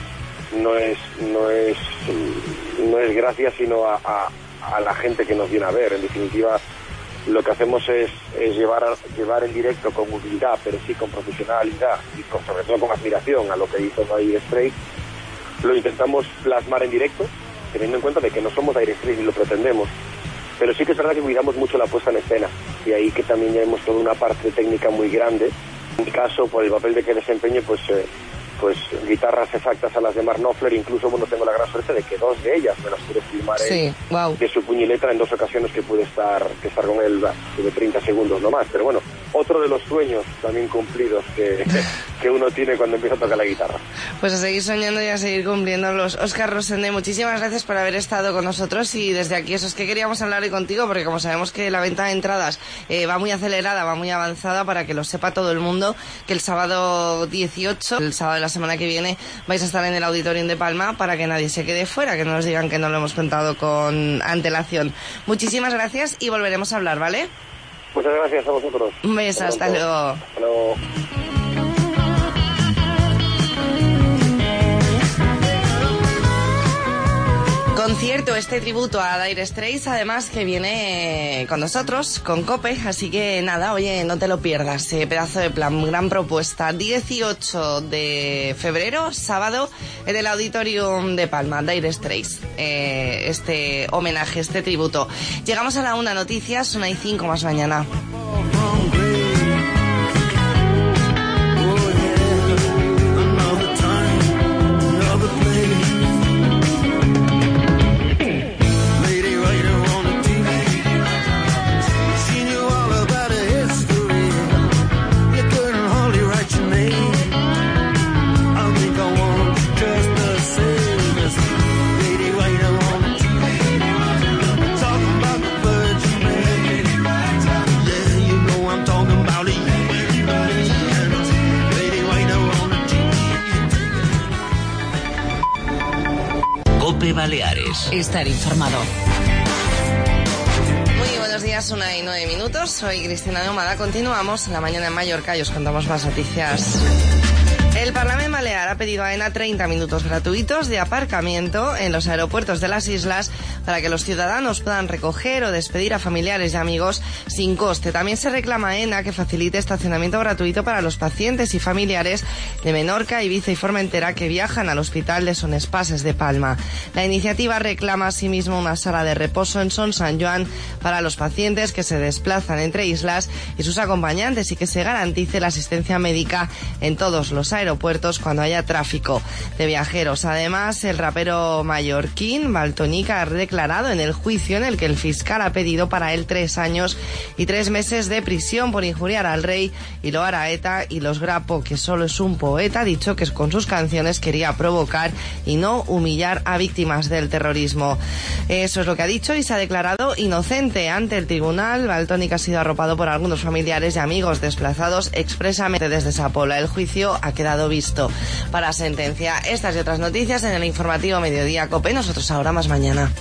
gracias sino a la gente que nos viene a ver. En definitiva, lo que hacemos es llevar en directo con humildad, pero sí con profesionalidad y sobre todo con admiración a lo que hizo Dire Straits. Lo intentamos plasmar en directo, teniendo en cuenta de que no somos Dire Straits ni lo pretendemos. Pero sí que es verdad que cuidamos mucho la puesta en escena, y ahí que también ya hemos toda una parte técnica muy grande. En mi caso, por el papel de que desempeño, pues guitarras exactas a las de Mark Knopfler, incluso bueno, tengo la gran suerte de que 2 de ellas me las pude filmar sí, wow. De su puño y letra en 2 ocasiones que pude estar con él de 30 segundos no más. Pero bueno, otro de los sueños también cumplidos que uno tiene cuando empieza a tocar la guitarra. Pues a seguir soñando y a seguir cumpliéndolos. Óscar Rosende, muchísimas gracias por haber estado con nosotros, y desde aquí eso es que queríamos hablar hoy contigo, porque como sabemos que la venta de entradas va muy acelerada, va muy avanzada, para que lo sepa todo el mundo, que el sábado 18, el sábado de la semana que viene, vais a estar en el Auditorium de Palma, para que nadie se quede fuera, que no nos digan que no lo hemos contado con antelación. Muchísimas gracias y volveremos a hablar, ¿vale? Muchas gracias a vosotros. Un beso, hasta luego. Hasta luego. Concierto, este tributo a Dire Straits, además que viene con nosotros, con COPE, así que nada, oye, no te lo pierdas, pedazo de plan, gran propuesta. 18 de febrero, sábado, en el Auditorium de Palma, Dire Straits, este homenaje, este tributo. Llegamos a la 1, noticias, 1:05 más mañana. COPE Baleares. Estar informado. Muy buenos días, 1:09. Soy Cristina Ahumada. Continuamos en la mañana en Mallorca y os contamos más noticias. El Parlamento Balear ha pedido a AENA 30 minutos gratuitos de aparcamiento en los aeropuertos de las islas para que los ciudadanos puedan recoger o despedir a familiares y amigos sin coste. También se reclama a AENA que facilite estacionamiento gratuito para los pacientes y familiares de Menorca, Ibiza y Formentera que viajan al hospital de Son Espases de Palma. La iniciativa reclama asimismo una sala de reposo en Son San Joan para los pacientes que se desplazan entre islas y sus acompañantes y que se garantice la asistencia médica en todos los aeropuertos cuando haya tráfico de viajeros. Además, el rapero mallorquín Valtoñica ha declarado en el juicio en el que el fiscal ha pedido para él 3 años y 3 meses de prisión por injuriar al rey y loar a ETA, y Los Grapo, que solo es un poeta, ha dicho que con sus canciones quería provocar y no humillar a víctimas del terrorismo. Eso es lo que ha dicho y se ha declarado inocente ante el tribunal. Valtoñica ha sido arropado por algunos familiares y amigos desplazados expresamente desde Sa Pobla. El juicio ha quedado visto para sentencia. Estas y otras noticias en el informativo Mediodía COPE. Nosotros ahora, más mañana.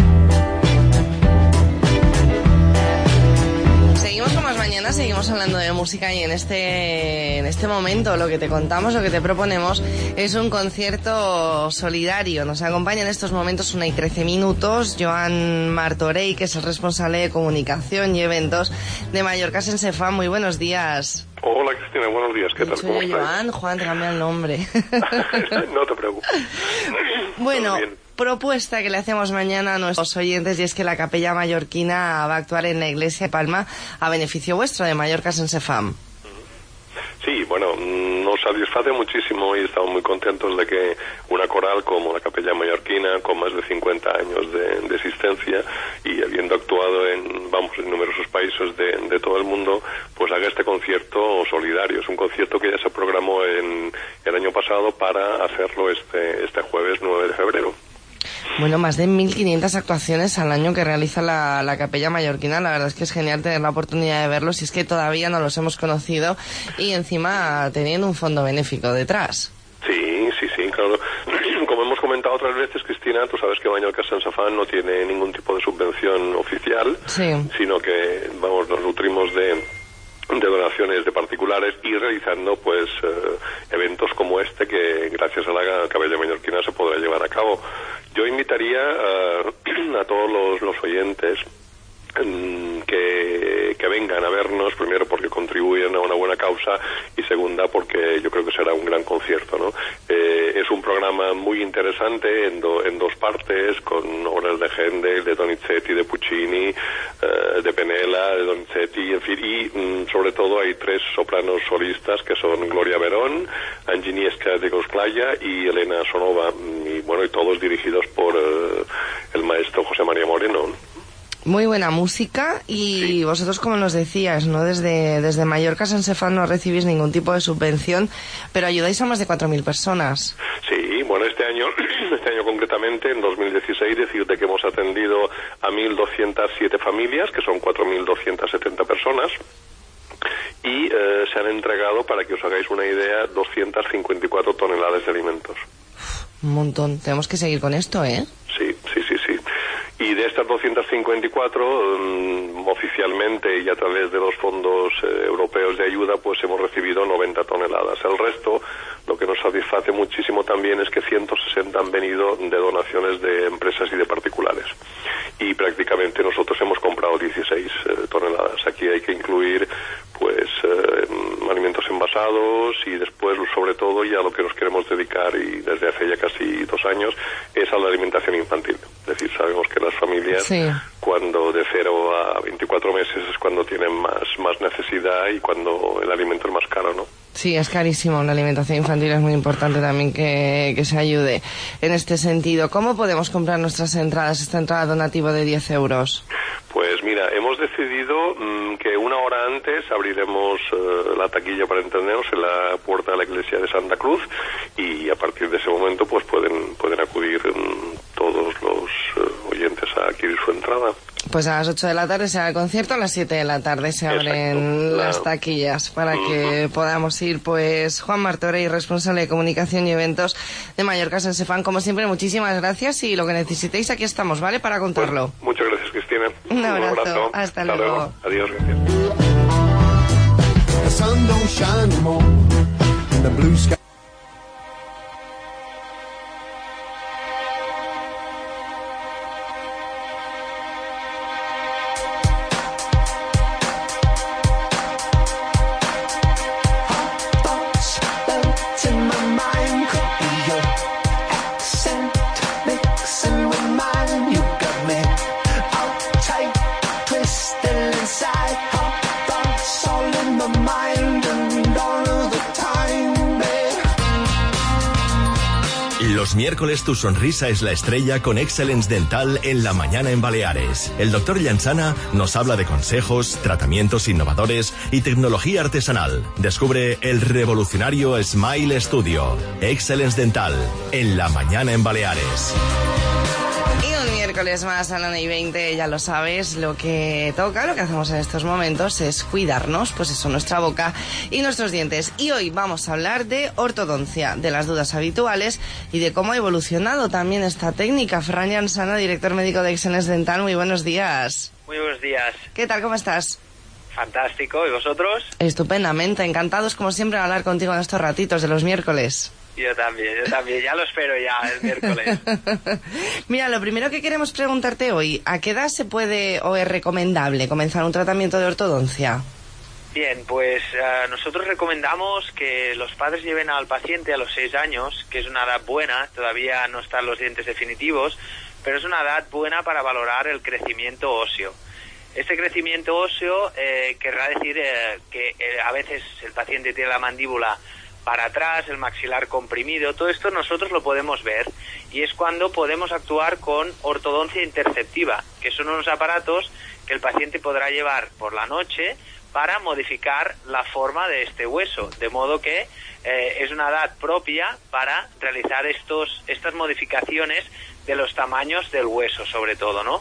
Seguimos con más mañana, seguimos hablando de música y en este momento lo que te contamos, lo que te proponemos es un concierto solidario. Nos acompaña en estos momentos 1:13 Joan Martorell, que es el responsable de comunicación y eventos de Mallorca Sense Fan. Muy buenos días. Hola Cristina, buenos días, ¿qué tal? ¿Cómo estás? Juan, te cambia el nombre. No te preocupes. Bueno, propuesta que le hacemos mañana a nuestros oyentes, y es que la Capella Mallorquina va a actuar en la iglesia de Palma a beneficio vuestro de Mallorca Sense Fan. Sí, bueno, nos satisface muchísimo y estamos muy contentos de que una coral como la Capella Mallorquina, con más de 50 años de existencia y habiendo actuado en numerosos países de todo el mundo, pues haga este concierto solidario. Es un concierto que ya se programó el año pasado para hacerlo este jueves 9 de febrero. Bueno, más de 1.500 actuaciones al año que realiza la Capella Mallorquina. La verdad es que es genial tener la oportunidad de verlos, y es que todavía no los hemos conocido, y encima teniendo un fondo benéfico detrás. Sí, claro. Como hemos comentado otras veces, Cristina, tú sabes que Mallorca Sense Fan no tiene ningún tipo de subvención oficial, sino que, nos nutrimos de donaciones de particulares y realizando pues eventos como este, que gracias a la Capella Mallorquina se podrá llevar a cabo. Yo invitaría a todos los oyentes que vengan a vernos, primero porque contribuyen a una buena causa y segunda porque yo creo que será un gran concierto, ¿no? Es un programa muy interesante en dos partes, con obras de Händel, de Donizetti, de Puccini, de Penella, de Donizetti, en fin, y sobre todo hay 3 sopranos solistas que son Gloria Verón, Agnieszka de Gosklaya y Elena Sonova, y bueno, y todos dirigidos por el maestro José María Moreno. Muy buena música y vosotros, como nos decías, ¿no? Desde Mallorca Sense Fan no recibís ningún tipo de subvención, pero ayudáis a más de 4.000 personas. Sí, bueno, este año concretamente, en 2016, decirte que hemos atendido a 1.207 familias, que son 4.270 personas, y se han entregado, para que os hagáis una idea, 254 toneladas de alimentos. Un montón. Tenemos que seguir con esto, ¿eh? Sí. Y de estas 254, oficialmente y a través de los fondos europeos de ayuda, pues hemos recibido 90 toneladas. El resto, lo que nos satisface muchísimo también, es que 160 han venido de donaciones de empresas y de particulares. Y prácticamente nosotros hemos comprado 16 toneladas. Aquí hay que incluir pues alimentos envasados y después, sobre todo, y a lo que nos queremos dedicar, y desde hace ya casi 2 años, es a la alimentación infantil. Es decir, sabemos que las familias, cuando de 0 a 24 meses es cuando tienen más necesidad y cuando el alimento es más caro, ¿no? Sí, es carísimo. La alimentación infantil es muy importante también que se ayude en este sentido. ¿Cómo podemos comprar nuestras entradas, esta entrada donativa de 10 euros? Pues mira, hemos decidido que una hora antes abriremos la taquilla, para entendernos, en la puerta de la iglesia de Santa Cruz, y a partir de ese momento pues pueden acudir todos los oyentes a adquirir su entrada. Pues a las 8 de la tarde se da el concierto, a las 7 de la tarde se abren las taquillas para que podamos ir. Pues Joan Martorell, responsable de comunicación y eventos de Mallorca Sensefan. Como siempre, muchísimas gracias y lo que necesitéis aquí estamos, ¿vale? Para contarlo. Pues, muchas gracias, Cristina. Un abrazo. Hasta luego. Adiós, gracias. The sun don't shine no more in the blue sky. Los miércoles tu sonrisa es la estrella con Excellence Dental en La Mañana en Baleares. El doctor Llansana nos habla de consejos, tratamientos innovadores y tecnología artesanal. Descubre el revolucionario Smile Studio. Excellence Dental en La Mañana en Baleares. Miércoles más a la 1:20, ya lo sabes, lo que toca, lo que hacemos en estos momentos es cuidarnos, pues eso, nuestra boca y nuestros dientes. Y hoy vamos a hablar de ortodoncia, de las dudas habituales y de cómo ha evolucionado también esta técnica. Ferran Llansana, director médico de Excellence Dental, muy buenos días. Muy buenos días. ¿Qué tal, cómo estás? Fantástico, ¿y vosotros? Estupendamente, encantados como siempre de hablar contigo en estos ratitos de los miércoles. Yo también, ya lo espero ya el miércoles. Mira, lo primero que queremos preguntarte hoy, ¿a qué edad se puede o es recomendable comenzar un tratamiento de ortodoncia? Bien, pues nosotros recomendamos que los padres lleven al paciente a los 6 años, que es una edad buena, todavía no están los dientes definitivos, pero es una edad buena para valorar el crecimiento óseo. Este crecimiento óseo querrá decir que a veces el paciente tiene la mandíbula para atrás, el maxilar comprimido, todo esto nosotros lo podemos ver y es cuando podemos actuar con ortodoncia interceptiva, que son unos aparatos que el paciente podrá llevar por la noche para modificar la forma de este hueso, de modo que es una edad propia para realizar estas modificaciones de los tamaños del hueso, sobre todo, ¿no?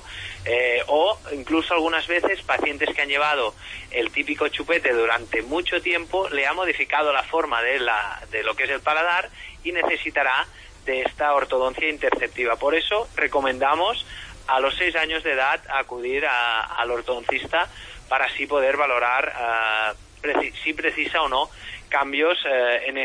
O incluso algunas veces pacientes que han llevado el típico chupete durante mucho tiempo le ha modificado la forma de lo que es el paladar y necesitará de esta ortodoncia interceptiva. Por eso recomendamos a los 6 años de edad acudir al ortodoncista para así poder valorar si precisa o no cambios en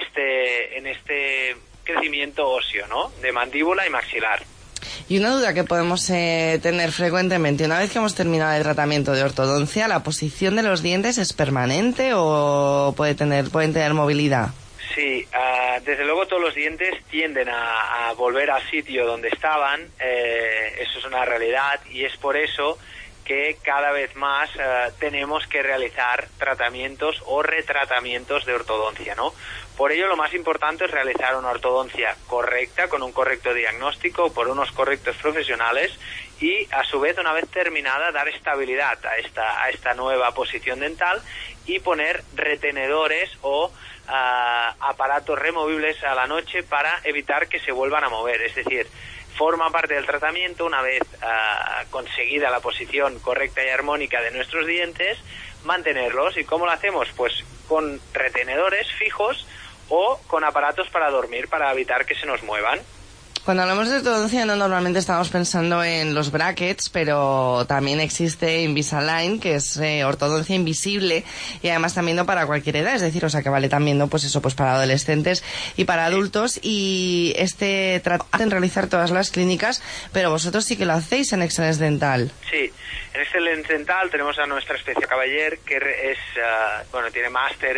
este crecimiento óseo, ¿no? De mandíbula y maxilar. Y una duda que podemos tener frecuentemente, una vez que hemos terminado el tratamiento de ortodoncia, ¿la posición de los dientes es permanente o pueden tener movilidad? Sí, desde luego todos los dientes tienden a volver al sitio donde estaban, eso es una realidad y es por eso que cada vez más tenemos que realizar tratamientos o retratamientos de ortodoncia, ¿no? Por ello lo más importante es realizar una ortodoncia correcta, con un correcto diagnóstico, por unos correctos profesionales y a su vez una vez terminada dar estabilidad a esta nueva posición dental y poner retenedores o aparatos removibles a la noche para evitar que se vuelvan a mover, es decir, forma parte del tratamiento una vez conseguida la posición correcta y armónica de nuestros dientes, mantenerlos. ¿Y cómo lo hacemos? Pues con retenedores fijos o con aparatos para dormir, para evitar que se nos muevan. Cuando hablamos de ortodoncia no normalmente estamos pensando en los brackets, pero también existe Invisalign, que es ortodoncia invisible y además también no para cualquier edad, es decir, o sea que vale también ¿no? pues para adolescentes y para adultos y este tratan de realizar todas las clínicas, pero vosotros sí que lo hacéis en Excellence Dental. Sí, en Excellence Dental tenemos a nuestra especia Caballer, que es tiene máster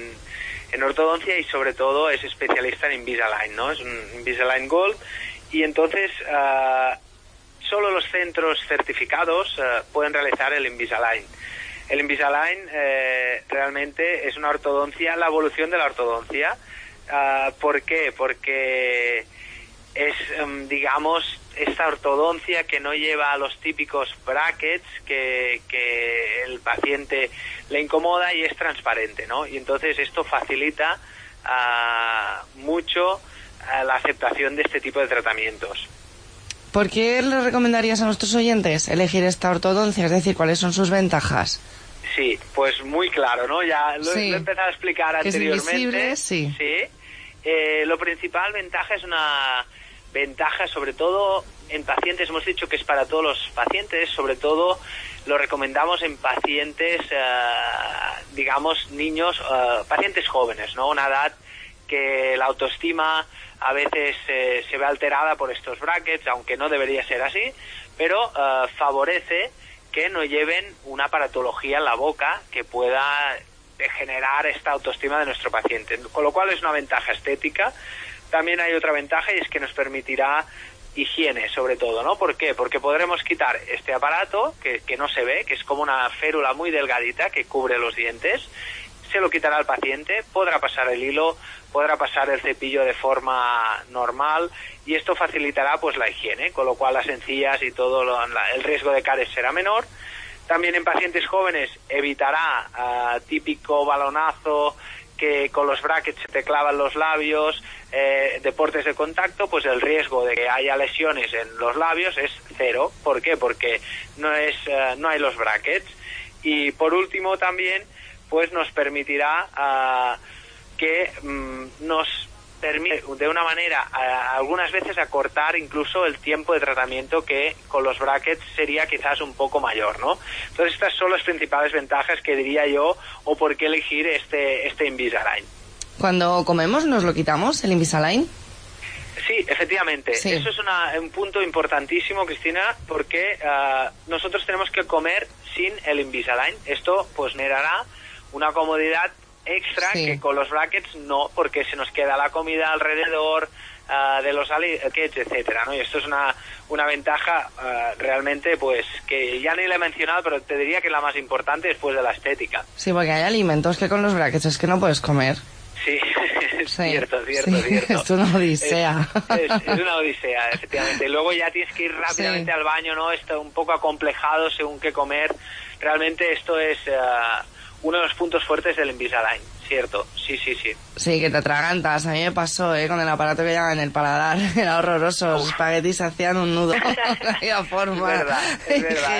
en ortodoncia y sobre todo es especialista en Invisalign, ¿no? Es un Invisalign Gold y entonces solo los centros certificados pueden realizar el Invisalign. El Invisalign realmente es una ortodoncia, la evolución de la ortodoncia. ¿Por qué? Porque es, digamos, esta ortodoncia que no lleva a los típicos brackets que el paciente le incomoda y es transparente, ¿no? Y entonces esto facilita mucho la aceptación de este tipo de tratamiamientos. ¿Por qué le recomendarías a nuestros oyentes elegir esta ortodoncia? Es decir, ¿cuáles son sus ventajas? Sí, pues muy claro, ¿no? Ya lo he empezado a explicar que anteriormente. Es invisible, sí. Lo principal ventaja es una ventaja sobre todo en pacientes, hemos dicho que es para todos los pacientes, sobre todo lo recomendamos en pacientes, digamos, niños, pacientes jóvenes, ¿no? Una edad que la autoestima a veces se ve alterada por estos brackets, aunque no debería ser así, pero favorece que no lleven una aparatología en la boca que pueda degenerar esta autoestima de nuestro paciente, con lo cual es una ventaja estética. También hay otra ventaja y es que nos permitirá higiene, sobre todo, ¿no? ¿Por qué? Porque podremos quitar este aparato que no se ve, que es como una férula muy delgadita que cubre los dientes, se lo quitará al paciente, podrá pasar el hilo, podrá pasar el cepillo de forma normal y esto facilitará pues la higiene, con lo cual las encías y todo el riesgo de caries será menor. También en pacientes jóvenes evitará típico balonazo que con los brackets se te clavan los labios, deportes de contacto, pues el riesgo de que haya lesiones en los labios es cero. ¿Por qué? Porque no hay los brackets. Y por último también pues nos permitirá que nos permite de una manera algunas veces acortar incluso el tiempo de tratamiento que con los brackets sería quizás un poco mayor, ¿no? Entonces estas son las principales ventajas que diría yo o por qué elegir este Invisalign. Cuando comemos nos lo quitamos, el Invisalign. Sí, efectivamente. Sí. Eso es un punto importantísimo, Cristina, porque nosotros tenemos que comer sin el Invisalign. Esto pues generará una comodidad extra que con los brackets no, porque se nos queda la comida alrededor de los brackets, etcétera, ¿no? Y esto es una ventaja realmente pues que ya ni le he mencionado, pero te diría que es la más importante después de la estética. Sí, porque hay alimentos que con los brackets es que no puedes comer. Sí, es cierto. Es una odisea. Es una odisea, efectivamente. Y luego ya tienes que ir rápidamente al baño, ¿no? Está un poco acomplejado según qué comer. Realmente esto es uno de los puntos fuertes del Invisalign, cierto, sí. Sí, que te atragantas. A mí me pasó, con el aparato que llevaba en el paladar. Era horroroso. Los espaguetis se hacían un nudo. No había forma. Es verdad.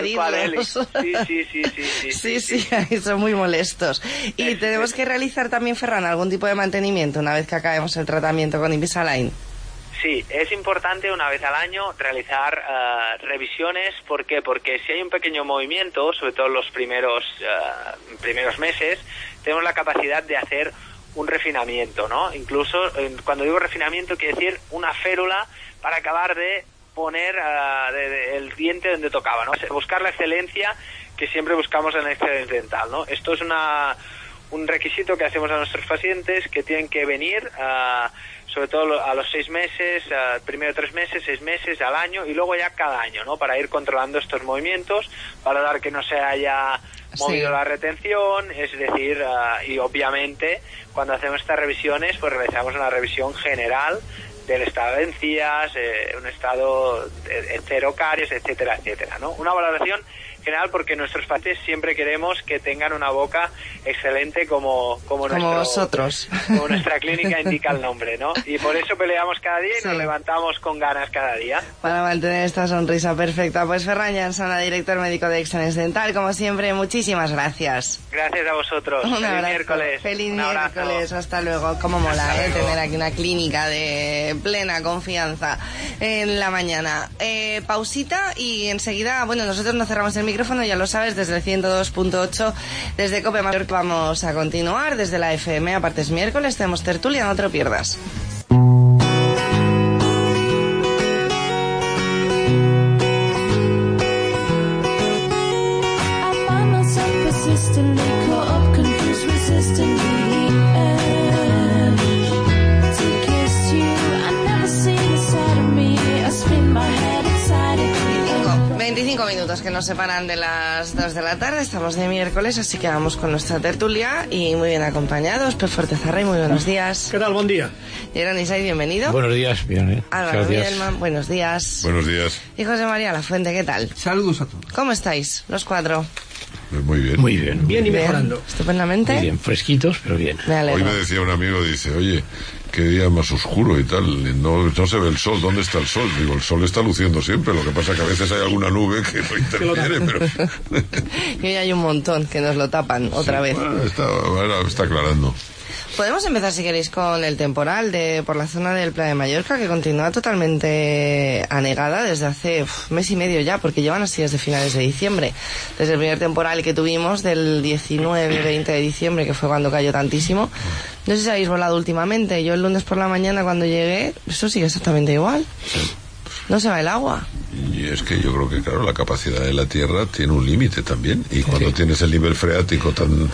Sí, son muy molestos. Y tenemos que realizar también, Ferran, algún tipo de mantenimiento una vez que acabemos el tratamiento con Invisalign. Sí, es importante una vez al año realizar revisiones. ¿Por qué? Porque si hay un pequeño movimiento, sobre todo en los primeros meses, tenemos la capacidad de hacer un refinamiento, ¿no? Incluso, cuando digo refinamiento, quiere decir una férula para acabar de poner el diente donde tocaba, ¿no? Buscar la excelencia que siempre buscamos en la excelencia dental, ¿no? Esto es un requisito que hacemos a nuestros pacientes que tienen que venir sobre todo a los 6 meses, primero 3 meses, 6 meses, al año y luego ya cada año, ¿no? Para ir controlando estos movimientos, para dar que no se haya movido la retención, es decir, y obviamente cuando hacemos estas revisiones pues realizamos una revisión general del estado de encías, un estado de cero caries, etcétera, ¿no? Una valoración general porque nuestros pacientes siempre queremos que tengan una boca excelente como vosotros. Como nuestra clínica indica el nombre, ¿no? Y por eso peleamos cada día y nos levantamos con ganas cada día. Para mantener esta sonrisa perfecta. Pues Ferran Llansana, director médico de Excellence Dental, como siempre, muchísimas gracias. Gracias a vosotros. Un Feliz abrazo. miércoles. Feliz miércoles. Hasta luego. Cómo mola, tener aquí una clínica de plena confianza en la mañana. Pausita y enseguida, bueno, nosotros no cerramos el micrófono, ya lo sabes, desde el 102.8, desde COPE Mallorca vamos a continuar, desde la FM, aparte es miércoles, tenemos tertulia, no te lo pierdas. Minutos que nos separan de las 2 de la tarde, estamos de miércoles, así que vamos con nuestra tertulia y muy bien acompañados. Pep Fortezarrey, muy buenos días. ¿Qué tal? Buen día. Gerard Isay, bienvenido. Buenos días, bien. Álvaro Bielman, buenos días. Buenos días. Y José María Lafuente, ¿qué tal? Saludos a todos. ¿Cómo estáis, los cuatro? Muy bien. Muy bien. Bien y mejorando. Estupendamente. Muy bien, fresquitos, pero bien. Hoy me decía un amigo, dice, oye, qué día más oscuro y tal, no se ve el sol, ¿dónde está el sol? Digo, el sol está luciendo siempre, lo que pasa que a veces hay alguna nube que no interfiere, pero... Y hoy hay un montón que nos lo tapan otra vez. Bueno, está aclarando. Podemos empezar, si queréis, con el temporal por la zona del Pla de Mallorca, que continúa totalmente anegada desde hace mes y medio ya, porque llevan así desde finales de diciembre. Desde el primer temporal que tuvimos, del 19-20 de diciembre, que fue cuando cayó tantísimo. No sé si habéis volado últimamente. Yo el lunes por la mañana, cuando llegué, eso sigue exactamente igual. No se va el agua. Y es que yo creo que, claro, la capacidad de la Tierra tiene un límite también. Y cuando tienes el nivel freático tan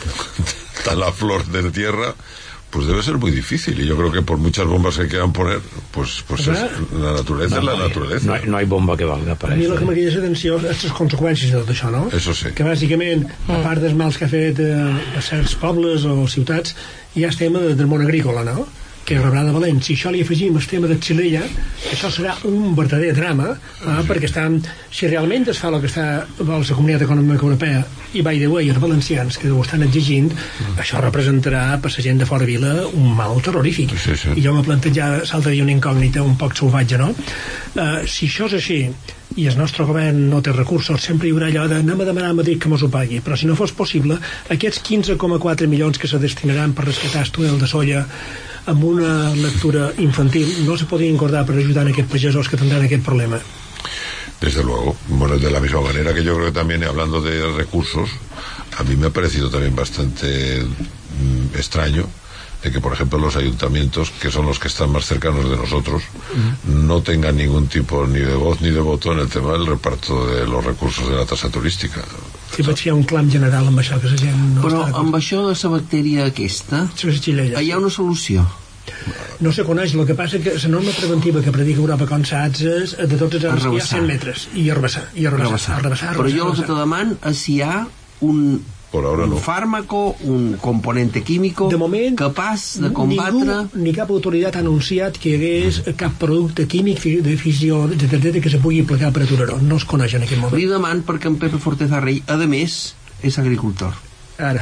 a flor de tierra, pues debe ser muy difícil. Y yo creo que por muchas bombas que quieran poner, pues es, la naturaleza es la naturaleza. No hay bomba que valga per a mi això. el que m'agradaria atenció és les conseqüències de tot això, no? Eso sí. Que bàsicament, a part dels mals que ha fet a certs pobles o ciutats, ja és tema del món agrícola, no? Que rebrà de valent. Si això li afegim el tema de Xilella, això serà un verdader drama, perquè si realment es fa el que vol la Comunitat Econòmica Europea i, by the way, els valencians que ho estan exigint, això representarà per la gent de fora vila un mal terrorífic. Sí. I jo m'he plantejat, saltaria una incògnita un poc salvatge, no? Si això és així i el nostre govern no té recursos, sempre hi haurà allò d'anem a demanar a Madrid que mos ho pagui, però si no fos possible, aquests 15,4 milions que se destinaran per rescatar el túnel de Solla amb una lectura infantil no se podien acordar per ajudar a aquests pagesos que tendrán aquest problema. Desde luego. Bueno, de la misma manera que yo creo que también, hablando de recursos, a mí me ha parecido también bastante extraño de que, por ejemplo, los ayuntamientos, que son los que están más cercanos de nosotros, no tengan ningún tipo ni de voz ni de voto en el tema del reparto de los recursos de la tasa turística. Sí, veig que hi ha un clam general amb això, que la gent no però està amb això de la bactèria aquesta hi ha una solució. No se coneix, el que passa que la norma preventiva que predica Europa, com saps, és de tots els anys que hi ha 100 metres i arrabassar. Però jo el que te deman és si hi ha un fármaco, un componente químico capaç de combatre... Ni cap autoritat ha anunciat que hi hagués cap producte químic de fissió que se pugui aplicar per aturar-ho. No es coneix en aquest moment. Li deman perquè en Pepe Forteza Rey, a més, és agricultor. Ara.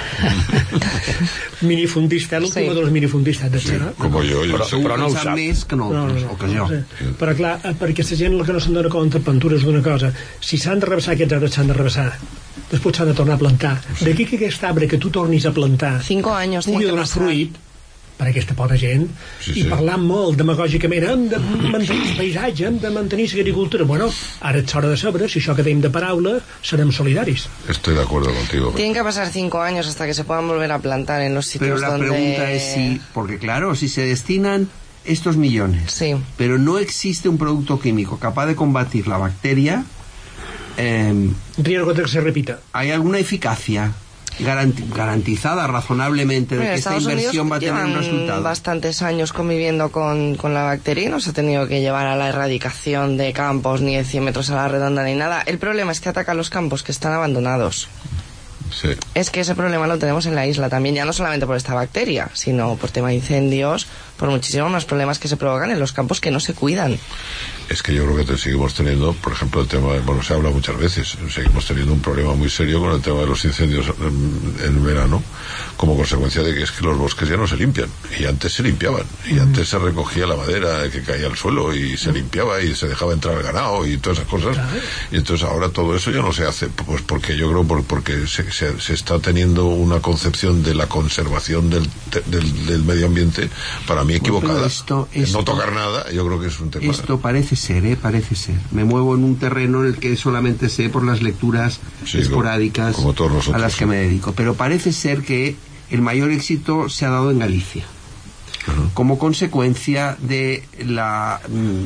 Minifundista, l'última dels minifundistes de Xera. Com jo però no ho sap més que no que jo. Però clar, perquè la gent el que no se'n dona compte pantures d'una cosa, si s'han de rebassar aquests arbres s'han de rebassar, després s'ha de tornar a plantar. D'aquí que aquest arbre que tu tornis a plantar 5 anys pugui donar fruit per aquesta pobra gent, i parlant molt demagògicament, hem de mantenir el paisatge, hem de mantenir l'agricultura. Bueno, ara és hora de saber si això que tenim de paraula serem solidaris. Estoy de acuerdo contigo. Tienen que pasar 5 años hasta que se puedan volver a plantar en los sitios donde... Pero la pregunta es si, porque claro, si se destinan estos millones, pero no existe un producto químico capaz de combatir la bacteria, riesgo de que se repita. ¿Hay alguna eficacia garantizada razonablemente de que esta inversión va a tener un resultado? Bastantes años conviviendo con la bacteria y no se ha tenido que llevar a la erradicación de campos ni de 100 metros a la redonda ni nada. El problema es que ataca los campos que están abandonados. Sí. Es que ese problema lo tenemos en la isla también, ya no solamente por esta bacteria, sino por tema de incendios, por muchísimos más problemas que se provocan en los campos que no se cuidan. Es que yo creo que seguimos teniendo, por ejemplo, el tema, bueno, se habla muchas veces, seguimos teniendo un problema muy serio con el tema de los incendios en verano, como consecuencia de que es que los bosques ya no se limpian, y antes se limpiaban, y antes se recogía la madera que caía al suelo, y se limpiaba, y se dejaba entrar el ganado, y todas esas cosas, y entonces ahora todo eso ya no se hace, pues porque yo creo porque se está teniendo una concepción de la conservación del medio ambiente, para mí equivocada. Esto, no tocar nada, yo creo que es un tema. Esto parece ser. Me muevo en un terreno en el que solamente sé por las lecturas esporádicas como todos nosotros, a las que me dedico. Pero parece ser que el mayor éxito se ha dado en Galicia, como consecuencia de la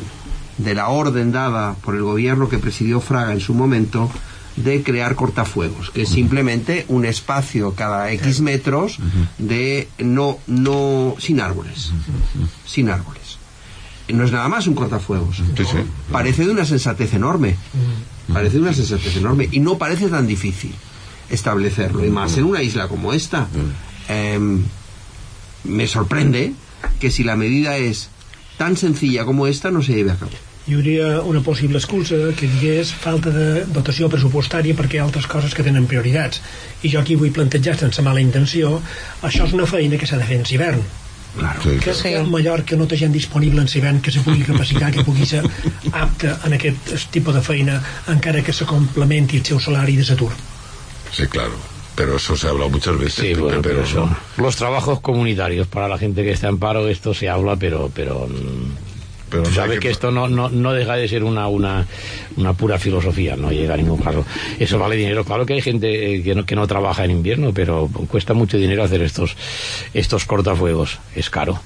orden dada por el gobierno que presidió Fraga en su momento de crear cortafuegos, que es simplemente un espacio cada X metros de sin árboles. No es nada más un cortafuegos. Parece de una sensatez enorme. Y no parece tan difícil establecerlo, y más en una isla como esta. Me sorprende que si la medida es tan sencilla como esta no se lleve a cabo. Hi hauria una possible excusa que digués falta de dotació pressupostària perquè hi ha altres coses que tenen prioritats, i jo aquí vull plantejar sense mala intenció, això és una feina que s'ha de fer en hivern. Claro. Que a Mallorca no té gent disponible en hivern que se pugui capacitar, que pugui ser apte en aquest tipus de feina, encara que se complementi el seu salari de l'atur. Sí, claro. Pero eso se ha hablado muchas veces. Sí, bueno, pero son los trabajos comunitarios para la gente que está en paro, esto se habla, pero tú sabes que esto no deja de ser una pura filosofía, no llega a ningún caso. Eso vale dinero. Claro que hay gente que no trabaja en invierno, pero cuesta mucho dinero hacer estos cortafuegos, es caro.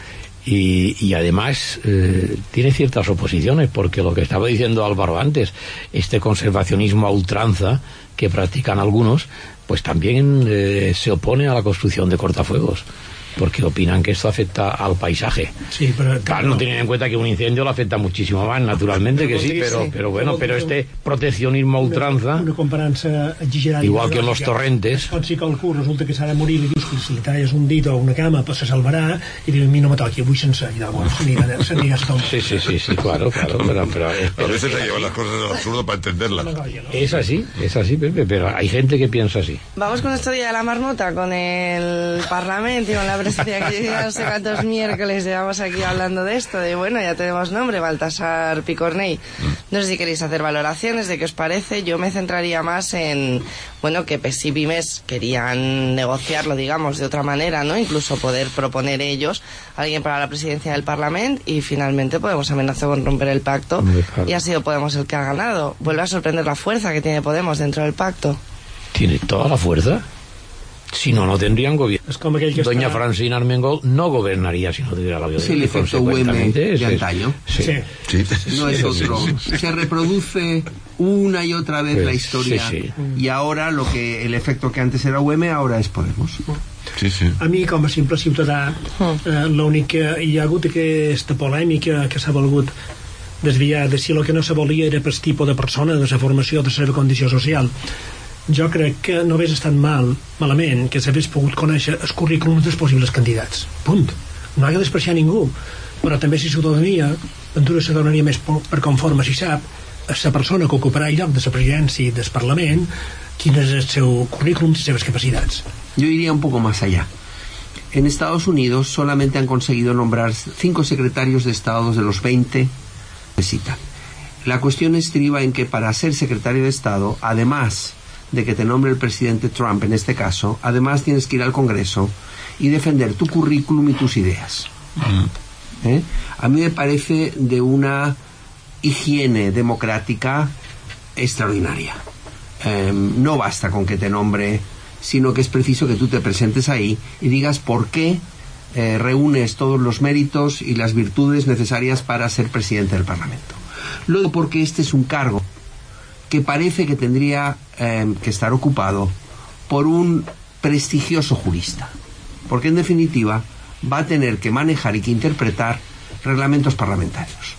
Y además tiene ciertas oposiciones, porque lo que estaba diciendo Álvaro antes, este conservacionismo a ultranza que practican algunos, pues también se opone a la construcción de cortafuegos, porque opinan que esto afecta al paisaje. Sí, pero claro, no tienen en cuenta que un incendio lo afecta muchísimo más, naturalmente que sí, pero bueno, pero este proteccionismo a ultranza, una comparança exagerada, igual que en los torrentes, quan si qualcú resulta que s'ha de morir i dius que si li talles un dit o una cama pues se salvarà, i diu, a mi no me toqui, vull sencer, i llavors s'aniràs tot. Sí, claro, pero a veces se llevan las cosas al absurdo para entenderlas. Es así, Pepe, pero hay gente que piensa así. Vamos con la historia de la marmota, con el Parlamento y con la presidencia, que ya no sé cuántos miércoles llevamos aquí hablando de esto, de bueno, ya tenemos nombre, Baltasar Picornell. No sé si queréis hacer valoraciones de qué os parece. Yo me centraría más en, bueno, que PES y PYMES querían negociarlo, digamos, de otra manera, ¿no? Incluso poder proponer ellos a alguien para la presidencia del Parlamento, y finalmente Podemos amenazó con romper el pacto y ha sido Podemos el que ha ganado. Vuelve a sorprender la fuerza que tiene Podemos dentro del pacto. ¿Tiene toda la fuerza? Si no tendrían gobierno. Doña Francina Armengol no gobernaría si no tuviera la violencia. Es el efecto UM de antaño. Sí. No es otro. Se reproduce una y otra vez la historia. Y ahora el efecto que antes era UM ahora es Podemos. A mi, com a simple ciutadà, l'únic que hi ha hagut aquesta polèmica que s'ha volgut desviar de si el que no se volia era per tipus de persona, de la formació, de la seva condició social. Jo crec que no hagués estat malament que s'hagués pogut conèixer els currículums dels possibles candidats. Punt. No ha de despreciar ningú. Però també si ciutadania Ventura se donaria més per conforme si sap la persona que ocuparà el lloc de la presidència del Parlament, quin és el seu currículum, les seves capacitats. Yo iría un poco más allá. En Estados Unidos solamente han conseguido nombrar 5 secretarios de Estado de los 20 que necesitan. La cuestión estriba en que para ser secretario de Estado, además de que te nombre el presidente Trump en este caso, además tienes que ir al Congreso y defender tu currículum y tus ideas. A mí me parece de una higiene democrática extraordinaria. No basta con que te nombre, sino que es preciso que tú te presentes ahí y digas por qué reúnes todos los méritos y las virtudes necesarias para ser presidente del Parlamento. Luego, porque este es un cargo que parece que tendría que estar ocupado por un prestigioso jurista, porque en definitiva va a tener que manejar y que interpretar reglamentos parlamentarios.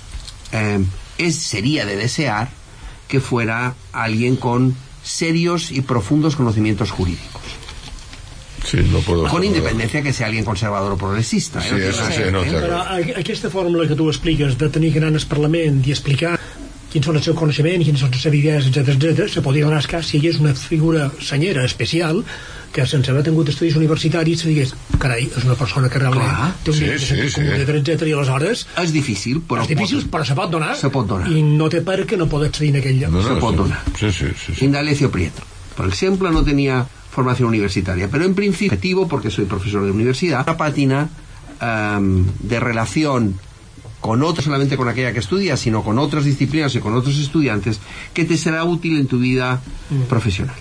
Sería de desear que fuera alguien con serios y profundos conocimientos jurídicos. Sí, no puedo con independencia que sea alguien conservador o progressista. Sí, eso sí, no, però aquesta fórmula que tu expliques de tenir gran el Parlament i explicar quins són el seu coneixement, quines són les seves idees, etc., se podria donar el cas si hi és una figura senyera especial que sense haver tingut estudis universitaris se digués, carai, és una persona que realment té un nivell de etc., i aleshores és difícil, però se pot donar i no té per què no poder accedir en aquell lloc. Se pot donar. Indalecio Prieto, por ejemplo, no tenía formación universitaria, pero en principio, porque soy profesor de universidad, una pátina de relación con otros, solamente con aquella que estudias, sino con otras disciplinas y con otros estudiantes, que te será útil en tu vida profesional.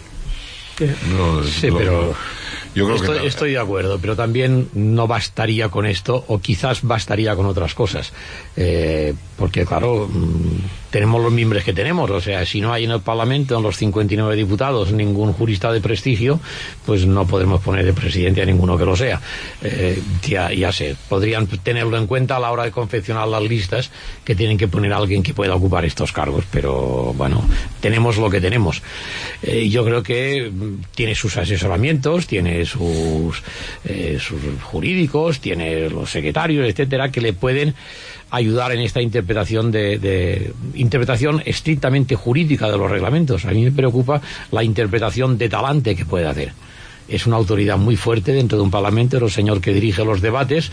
Pero yo creo que estoy de acuerdo, pero también no bastaría con esto, o quizás bastaría con otras cosas, porque claro, tenemos los miembros que tenemos, o sea, si no hay en el Parlamento, en los 59 diputados, ningún jurista de prestigio, pues no podremos poner de presidente a ninguno que lo sea. Ya sé, podrían tenerlo en cuenta a la hora de confeccionar las listas, que tienen que poner a alguien que pueda ocupar estos cargos, pero bueno, tenemos lo que tenemos. Yo creo que tiene sus asesoramientos, tiene sus jurídicos, tiene los secretarios, etcétera, que le pueden ayudar en esta interpretación de interpretación estrictamente jurídica de los reglamentos. A mí me preocupa la interpretación de talante que puede hacer. es una autoridad muy fuerte dentro de un parlamento, es el señor que dirige los debates,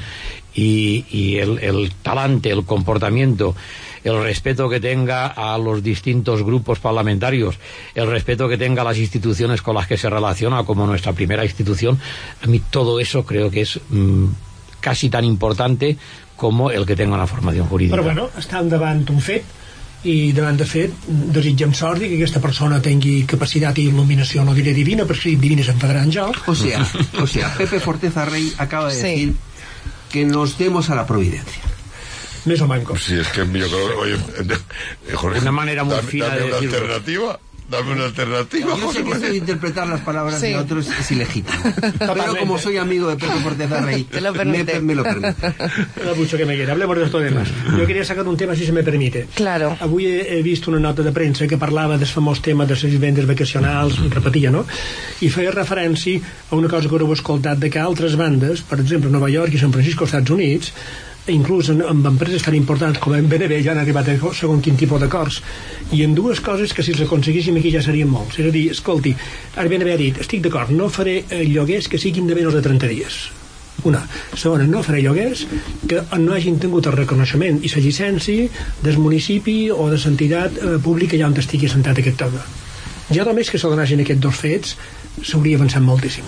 y el talante, el comportamiento, el respeto que tenga a los distintos grupos parlamentarios, el respeto que tenga a las instituciones con las que se relaciona, como nuestra primera institución, a mí todo eso creo que es casi tan importante como el que tenga una formación jurídica. Però bueno, estem davant un fet, i davant de fet desitgem sort i que aquesta persona tingui capacitat i il·luminació, no diré divina, perquè si divina se'n quedarà en jo. O sea, Pepe Forteza Rey acaba de decir que nos demos a la providencia. Més o manco. Sí, es que yo creo, oye, Jorge, una manera muy fina de decirlo. Dame una alternativa. Yo sé que esto de interpretar las palabras de otros es ilegítimo. Pero como soy amigo de Pepe Forteza Rey, me lo permite. Mucho que me quiera. Hablemos de esto demás. Yo quería sacar un tema, si se me permite. Claro. Avui he vist una nota de premsa que parlava del famós tema de les vivendes vacacionals, repetia, no? I feia referència a una cosa que heu escoltat, de que altres bandes, per exemple, Nova York i San Francisco, als Estats Units, inclús amb empreses tan importants com BNB, ja han arribat a segons quin tipus d'acords, i en dues coses que si les aconseguíssim aquí ja serien molts. És a dir, escolti, BNB ha dit, estic d'acord, no faré lloguers que siguin de menys de 30 dies. Una. Segona, no faré lloguers que no hagin tingut el reconeixement i la llicència del municipi o de l'entitat pública allà on estigui assentat aquest home. Ja només que se donessin aquests dos fets s'hauria avançat moltíssim.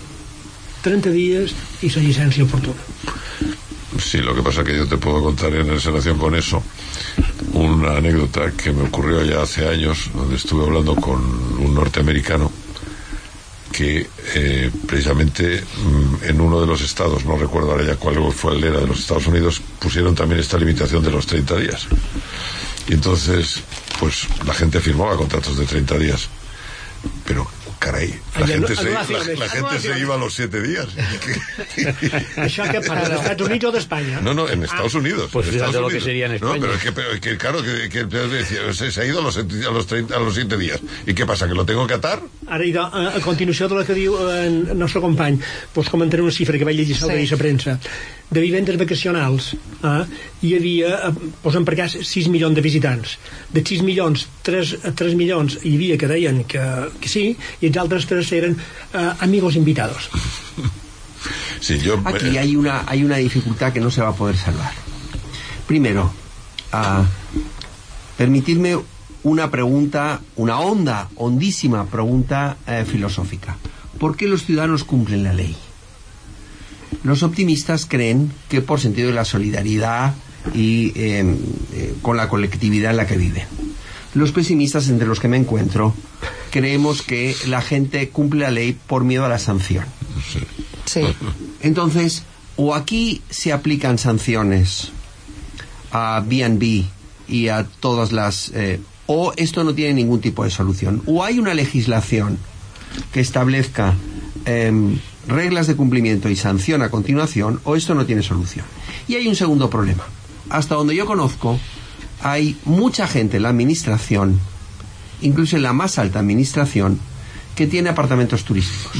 30 dies i la llicència oportuna. Sí, lo que pasa es que yo te puedo contar en relación con eso una anécdota que me ocurrió ya hace años, donde estuve hablando con un norteamericano que precisamente en uno de los estados, no recuerdo ahora ya cuál fue el era de los Estados Unidos, pusieron también esta limitación de los 30 días. Y entonces, pues la gente firmaba contratos de 30 días. Pero caray, la gente se iba a los 7 días. Això que para los Estados Unidos o de España? No, en Estados Unidos. Pues fíjate lo que sería en España. No, pero es que claro, que se ha ido a los 7 días. ¿Y qué pasa, que lo tengo que atar? Ara, a continuació de lo que diu el nostre company, pues comentaré una xifra que vaig llegir a la premsa. De vivendes vacacionals hi havia, posem per cas, 6 milions de visitants. De 6 milions, 3 milions hi havia que deien que sí, y els altres 3 eren amigos invitados. Sí, aquí hay una dificultad que no se va a poder salvar. Primero, permitidme una pregunta, una hondísima pregunta filosófica. ¿Por qué los ciudadanos cumplen la ley? Los optimistas creen que por sentido de la solidaridad y con la colectividad en la que viven. Los pesimistas, entre los que me encuentro, creemos que la gente cumple la ley por miedo a la sanción. Sí. Entonces, o aquí se aplican sanciones a B&B y a todas las... o esto no tiene ningún tipo de solución. O hay una legislación que establezca reglas de cumplimiento y sanción a continuación, o esto no tiene solución. Y hay un segundo problema. Hasta donde yo conozco, hay mucha gente en la administración, incluso en la más alta administración, que tiene apartamentos turísticos.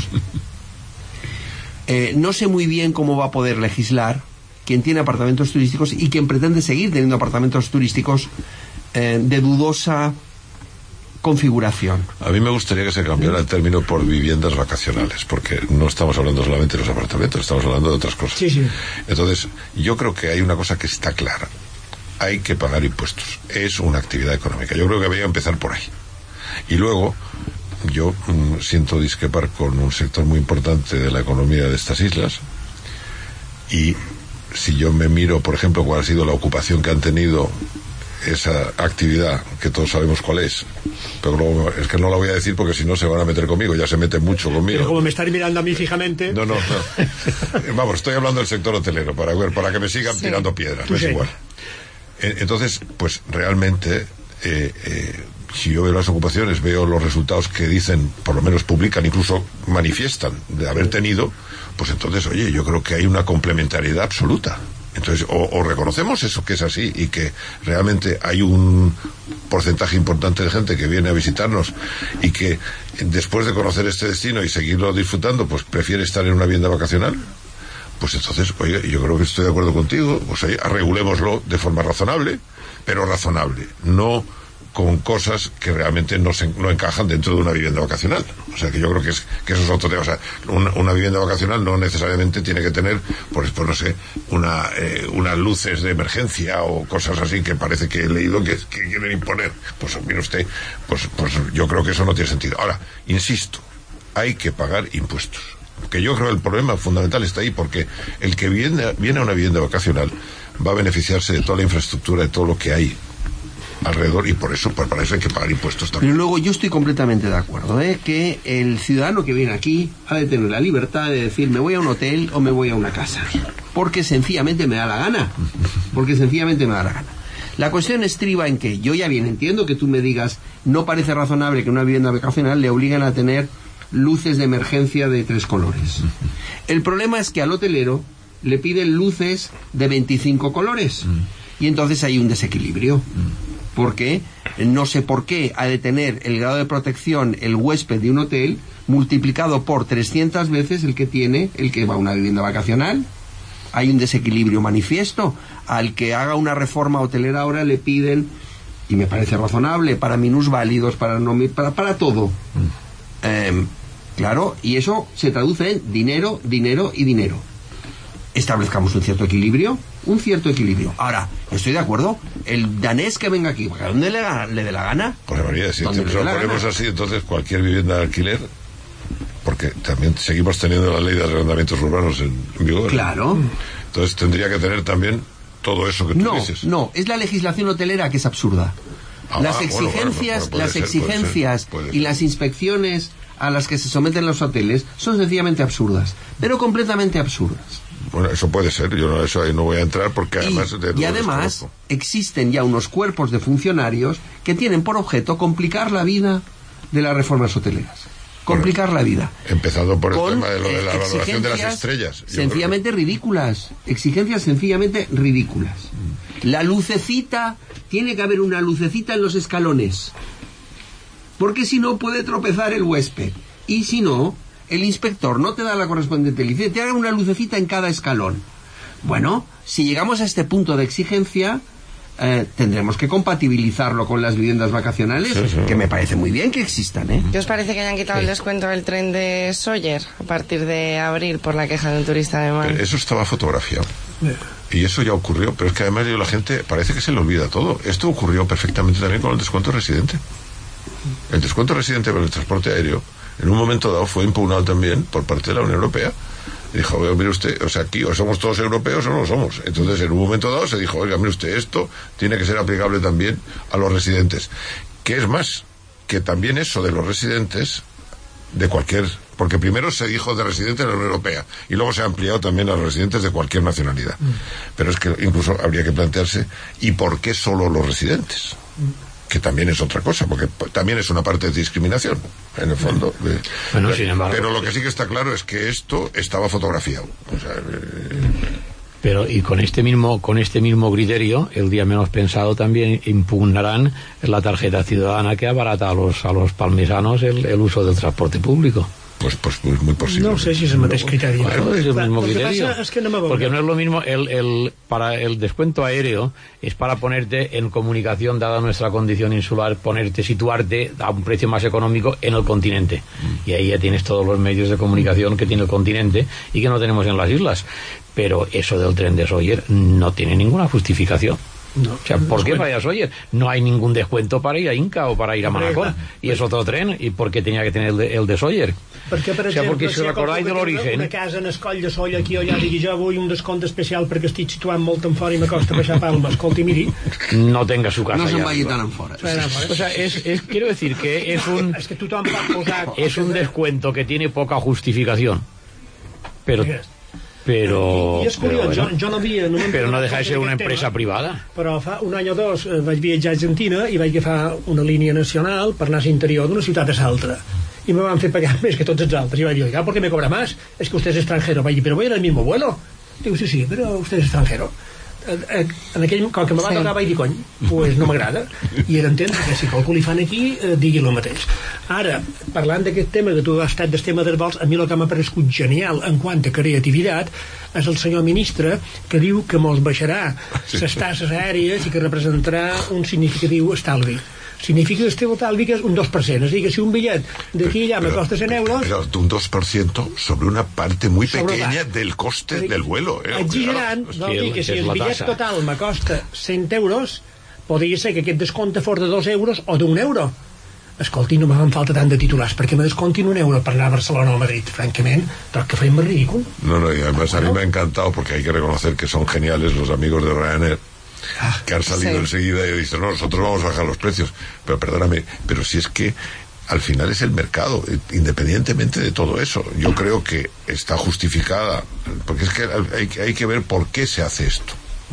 No sé muy bien cómo va a poder legislar quien tiene apartamentos turísticos y quien pretende seguir teniendo apartamentos turísticos de dudosa configuración. A mí me gustaría que se cambiara el término por viviendas vacacionales, porque no estamos hablando solamente de los apartamentos, estamos hablando de otras cosas. Sí. Entonces, yo creo que hay una cosa que está clara. Hay que pagar impuestos. Es una actividad económica. Yo creo que habría que empezar por ahí. Y luego, yo siento discrepar con un sector muy importante de la economía de estas islas, y si yo me miro, por ejemplo, cuál ha sido la ocupación que han tenido esa actividad, que todos sabemos cuál es, pero luego, es que no la voy a decir porque si no se van a meter conmigo, ya se meten mucho conmigo. Pero como me están mirando a mí fijamente... No. Vamos, estoy hablando del sector hotelero, para que me sigan tirando piedras, no es igual. Entonces, pues realmente, si yo veo las ocupaciones, veo los resultados que dicen, por lo menos publican, incluso manifiestan de haber tenido, pues entonces, oye, yo creo que hay una complementariedad absoluta. Entonces, o reconocemos eso, que es así, y que realmente hay un porcentaje importante de gente que viene a visitarnos y que después de conocer este destino y seguirlo disfrutando, pues prefiere estar en una vivienda vacacional. Pues entonces, oye, yo creo que estoy de acuerdo contigo, pues oye, regulémoslo de forma razonable, pero razonable, no con cosas que realmente no encajan dentro de una vivienda vacacional. O sea, que yo creo que eso es otro tema. O sea, una vivienda vacacional no necesariamente tiene que tener, pues no sé, unas luces de emergencia o cosas así que parece que he leído que quieren imponer. Pues mire usted, pues yo creo que eso no tiene sentido. Ahora, insisto, hay que pagar impuestos. Que yo creo que el problema fundamental está ahí, porque el que viene a una vivienda vacacional va a beneficiarse de toda la infraestructura, de todo lo que hay alrededor, y por eso, pues para eso hay que pagar impuestos también. Pero luego yo estoy completamente de acuerdo, que el ciudadano que viene aquí ha de tener la libertad de decir me voy a un hotel o me voy a una casa, porque sencillamente me da la gana. La cuestión estriba en que yo ya bien entiendo que tú me digas no parece razonable que una vivienda vacacional le obliguen a tener luces de emergencia de 3 colores. El problema es que al hotelero le piden luces de 25 colores y entonces hay un desequilibrio, porque no sé por qué ha de tener el grado de protección el huésped de un hotel multiplicado por 300 veces el que va a una vivienda vacacional. Hay un desequilibrio manifiesto. Al que haga una reforma hotelera ahora le piden, y me parece razonable, para minusválidos, para todo. Claro, y eso se traduce en dinero, dinero y dinero. Establezcamos un cierto equilibrio. Ahora, estoy de acuerdo, el danés que venga aquí, ¿a dónde le dé la gana? Pues María, si lo ponemos así, entonces cualquier vivienda de alquiler, porque también seguimos teniendo la ley de arrendamientos urbanos en vigor. Claro. Entonces tendría que tener también todo eso que tú dices. No, es la legislación hotelera que es absurda. Las exigencias y las inspecciones a las que se someten los hoteles son sencillamente absurdas, pero completamente absurdas. Bueno, eso puede ser, yo eso ahí no voy a entrar porque además... Y además existen ya unos cuerpos de funcionarios que tienen por objeto complicar la vida de las reformas hoteleras. Complicar la vida. Empezando por el tema de lo de la valoración de las estrellas. Sencillamente ridículas. Exigencias sencillamente ridículas. La lucecita, tiene que haber una lucecita en los escalones. Porque si no puede tropezar el huésped. Y si no, el inspector no te da la correspondiente licencia, te haga una lucecita en cada escalón. Bueno, si llegamos a este punto de exigencia, tendremos que compatibilizarlo con las viviendas vacacionales, que me parece muy bien que existan. ¿Qué os parece que hayan quitado el descuento del tren de Sóller a partir de abril por la queja del turista alemán? Eso estaba fotografiado. Y eso ya ocurrió, pero es que además la gente parece que se le olvida todo. Esto ocurrió perfectamente también con el descuento residente. El descuento residente para el transporte aéreo, en un momento dado, fue impugnado también por parte de la Unión Europea. Y dijo, mire usted, o sea, aquí o somos todos europeos o no lo somos. Entonces, en un momento dado se dijo, oiga, mire usted, esto tiene que ser aplicable también a los residentes. ¿Qué es más? Que también eso de los residentes, de cualquier... Porque primero se dijo de residentes de la Unión Europea y luego se ha ampliado también a los residentes de cualquier nacionalidad. Pero es que incluso habría que plantearse, ¿y por qué solo los residentes? Que también es otra cosa, porque también es una parte de discriminación, en el fondo. Bueno, sin embargo, pero lo que sí que está claro es que esto estaba fotografiado. O sea, pero y con este mismo criterio, el día menos pensado también impugnarán la tarjeta ciudadana que abarata a los palmesanos el uso del transporte público. Pues muy posible. No sé si és el mateix criteri. Bueno, es el mismo criterio. Es que no me porque no es lo mismo para el descuento aéreo, es para ponerte en comunicación, dada nuestra condición insular, situarte a un precio más económico en el continente. Y ahí ya tienes todos los medios de comunicación que tiene el continente y que no tenemos en las islas. Pero eso del tren de Sóller no tiene ninguna justificación. No. O sea, ¿por qué para ir a Sóller? No hay ningún descuento para ir a Inca o para ir a Manacor, y es otro tren, ¿y por qué tenía que tener el de Sóller? Perquè, per exemple, porque si recordáis de l'origen... Una casa en Escoll de Sóller aquí o allà, digui jo vull un descompte especial perquè estic situat molt en fora i m'acosta baixar Palma, escolti, miri... No tenga su casa no allá. No se'n vagi tan en fora. O sea, quiero decir que es un... Es que tothom pot posar... Es un descuento que tiene poca justificación. Pero... I és curiós, jo no havia... Però no deja de ser una empresa privada. Però fa un any o dos vaig viatjar a Argentina i vaig agafar una línia nacional per anar a l'interior d'una ciutat a l'altra. Y me van a hacer pagar més que tots els altres. Y yo digo, ¿por qué me cobra más? Es que usted es extranjero. Va a decir, pero voy en el mismo vuelo. Digo, sí, pero usted es extranjero. en aquell, com que me va tocar vaig dir, cony, pues no m'agrada, i era entendre que si qualcú li fan aquí, digui el mateix. Ara, parlant d'aquest tema que tu has estat del tema dels vols, a mi el que m'ha parescut genial en quant a creativitat és el senyor ministre que diu que mos baixarà les tasses aèries i que representarà un significatiu estalvi. Significa que este estalvi que és un 2%, és a dir, que si un bitllet d'aquí allà me costa 100 euros... Pero un 2% sobre una parte muy pequeña del coste del vuelo. Exagerant, vol dir que si el bitllet total me costa 100 euros, podria ser que aquest descompte fos de 2 euros o d'1 euro. Escolti, no me fan falta tant de titulars perquè me descontin 1 euro per anar a Barcelona o a Madrid, francament, però que feim més ridícul. No, y además a mí me ha encantado porque hay que reconocer que son geniales los amigos de Ryanair, que han salido enseguida y dicen, no, nosotros vamos a bajar los precios. Pero perdóname, pero si es que al final es el mercado, independientemente de todo eso. Yo creo que está justificada, porque es que hay que ver por qué se hace esto.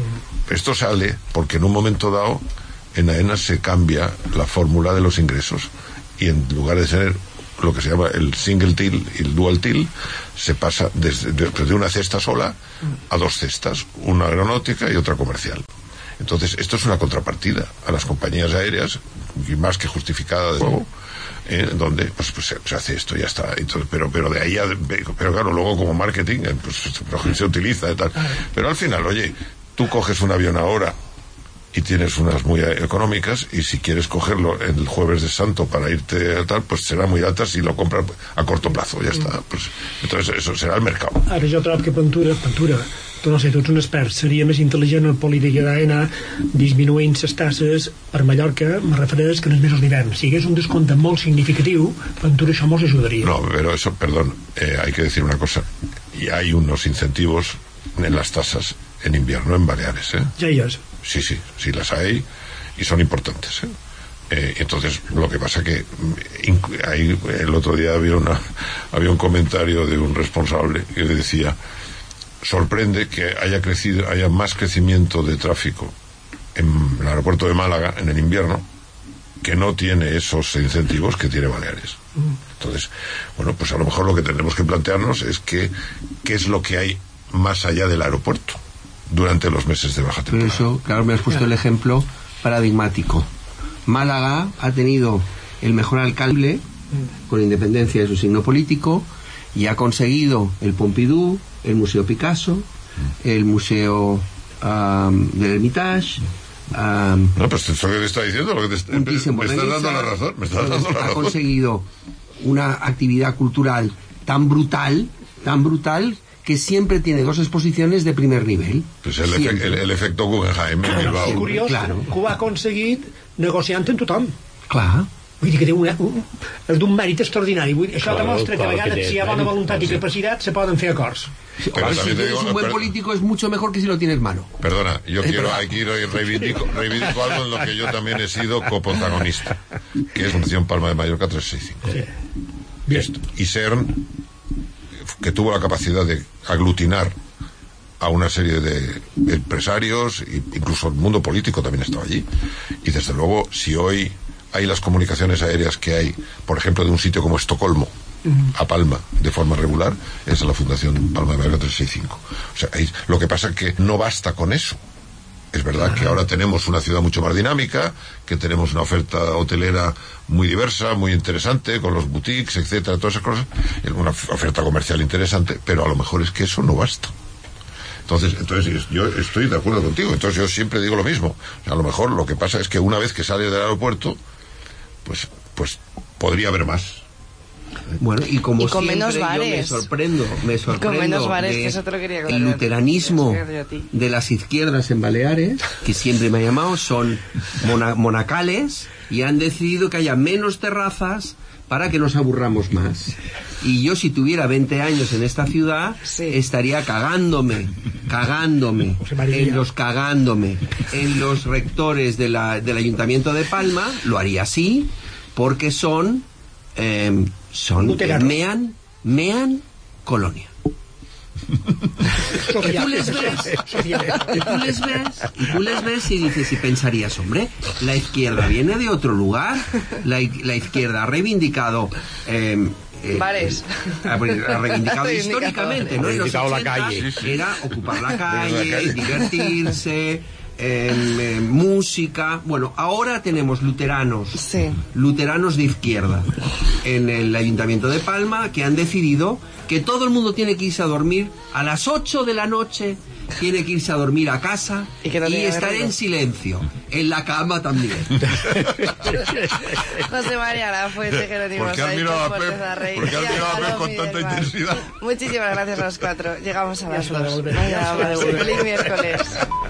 Esto sale porque en un momento dado en AENA se cambia la fórmula de los ingresos y en lugar de ser lo que se llama el single till y el dual till, se pasa de una cesta sola a 2 cestas, una aeronáutica y otra comercial. Entonces, esto es una contrapartida a las compañías aéreas, y más que justificada de nuevo, donde pues se hace esto y ya está. Entonces, pero de ahí pero claro, luego como marketing pues se utiliza y tal. Pero al final, oye, tú coges un avión ahora y tienes unas muy económicas, y si quieres cogerlo el jueves de Santo para irte a tal, pues será muy alta si lo compras a corto plazo, ya está. Pues, entonces eso serà el mercat. Ara jo trobo que Ventura, tu no sé, tu ets un expert, seria més intel·ligent en política d'anar disminuint les tasses per Mallorca, me refereix que en els mesos d'hivern. Si hi hagués un descompte molt significatiu, Ventura això mos ajudaria. No, pero eso, perdón, hay que decir una cosa, y hay unos incentivos en las tasas en invierno en Baleares, ¿eh? Ya ellos. Sí, las hay y son importantes, ¿eh? Entonces, lo que pasa que ahí, el otro día había un comentario de un responsable que decía, sorprende que haya más crecimiento de tráfico en el aeropuerto de Málaga en el invierno, que no tiene esos incentivos que tiene Baleares. Entonces, bueno, pues a lo mejor lo que tendremos que plantearnos es qué es lo que hay más allá del aeropuerto durante los meses de baja temporada. Por eso, claro, me has puesto el ejemplo paradigmático. Málaga ha tenido el mejor alcalde, con independencia de su signo político, y ha conseguido el Pompidou, el Museo Picasso, el Museo del Hermitage. No, pues eso que te está diciendo, me estás dando la razón. Ha conseguido una actividad cultural tan brutal, que siempre tiene 2 exposiciones de primer nivel. Pues el efecto Guggenheim en Bilbao. És curiós, claro, que ho ha aconseguit negociant amb tothom. Clar. Vull dir que té és d'un mèrit extraordinari. Això demostra que a vegades si hi ha bona voluntat i capacitat se poden fer acords. Pero si tienes un buen político es mucho mejor que si lo tienes malo. Perdona, reivindico algo en lo que yo también he sido coprotagonista, que es Fundación Palma de Mallorca 365. Sí. Y CERN, que tuvo la capacidad de aglutinar a una serie de empresarios, incluso el mundo político también estaba allí. Y desde luego, si hoy hay las comunicaciones aéreas que hay, por ejemplo, de un sitio como Estocolmo a Palma de forma regular, es la Fundación Palma de Mallorca 365. O sea, lo que pasa es que no basta con eso. Es verdad que ahora tenemos una ciudad mucho más dinámica, que tenemos una oferta hotelera muy diversa, muy interesante, con los boutiques, etcétera, todas esas cosas, una oferta comercial interesante, pero a lo mejor es que eso no basta. Entonces yo estoy de acuerdo contigo. Entonces yo siempre digo lo mismo. O sea, a lo mejor lo que pasa es que una vez que sale del aeropuerto, pues podría haber más. Bueno, y como con siempre menos bares. Yo me sorprendo con menos bares, que eso te lo quería contar. El luteranismo de las izquierdas en Baleares, que siempre me ha llamado, son monacales, y han decidido que haya menos terrazas para que nos aburramos más. Y yo, si tuviera 20 años en esta ciudad, estaría cagándome en los rectores del Ayuntamiento de Palma. Lo haría así, porque son mean colonia. Y tú les ves y dices y pensarías, hombre, la izquierda viene de otro lugar, la izquierda ha reivindicado bares. Ha reivindicado históricamente, ¿no? En los 80 la calle. Era ocupar la calle, divertirse, música. Bueno, ahora tenemos luteranos de izquierda en el Ayuntamiento de Palma que han decidido que todo el mundo tiene que irse a dormir a las 8 de la noche, tiene que irse a dormir a casa y estar en silencio, en la cama también. José María Lafuente, Jerónimo ¿Por qué has mirado a Pep con tanta intensidad? Muchísimas gracias a los cuatro. Llegamos a las 2. Feliz miércoles.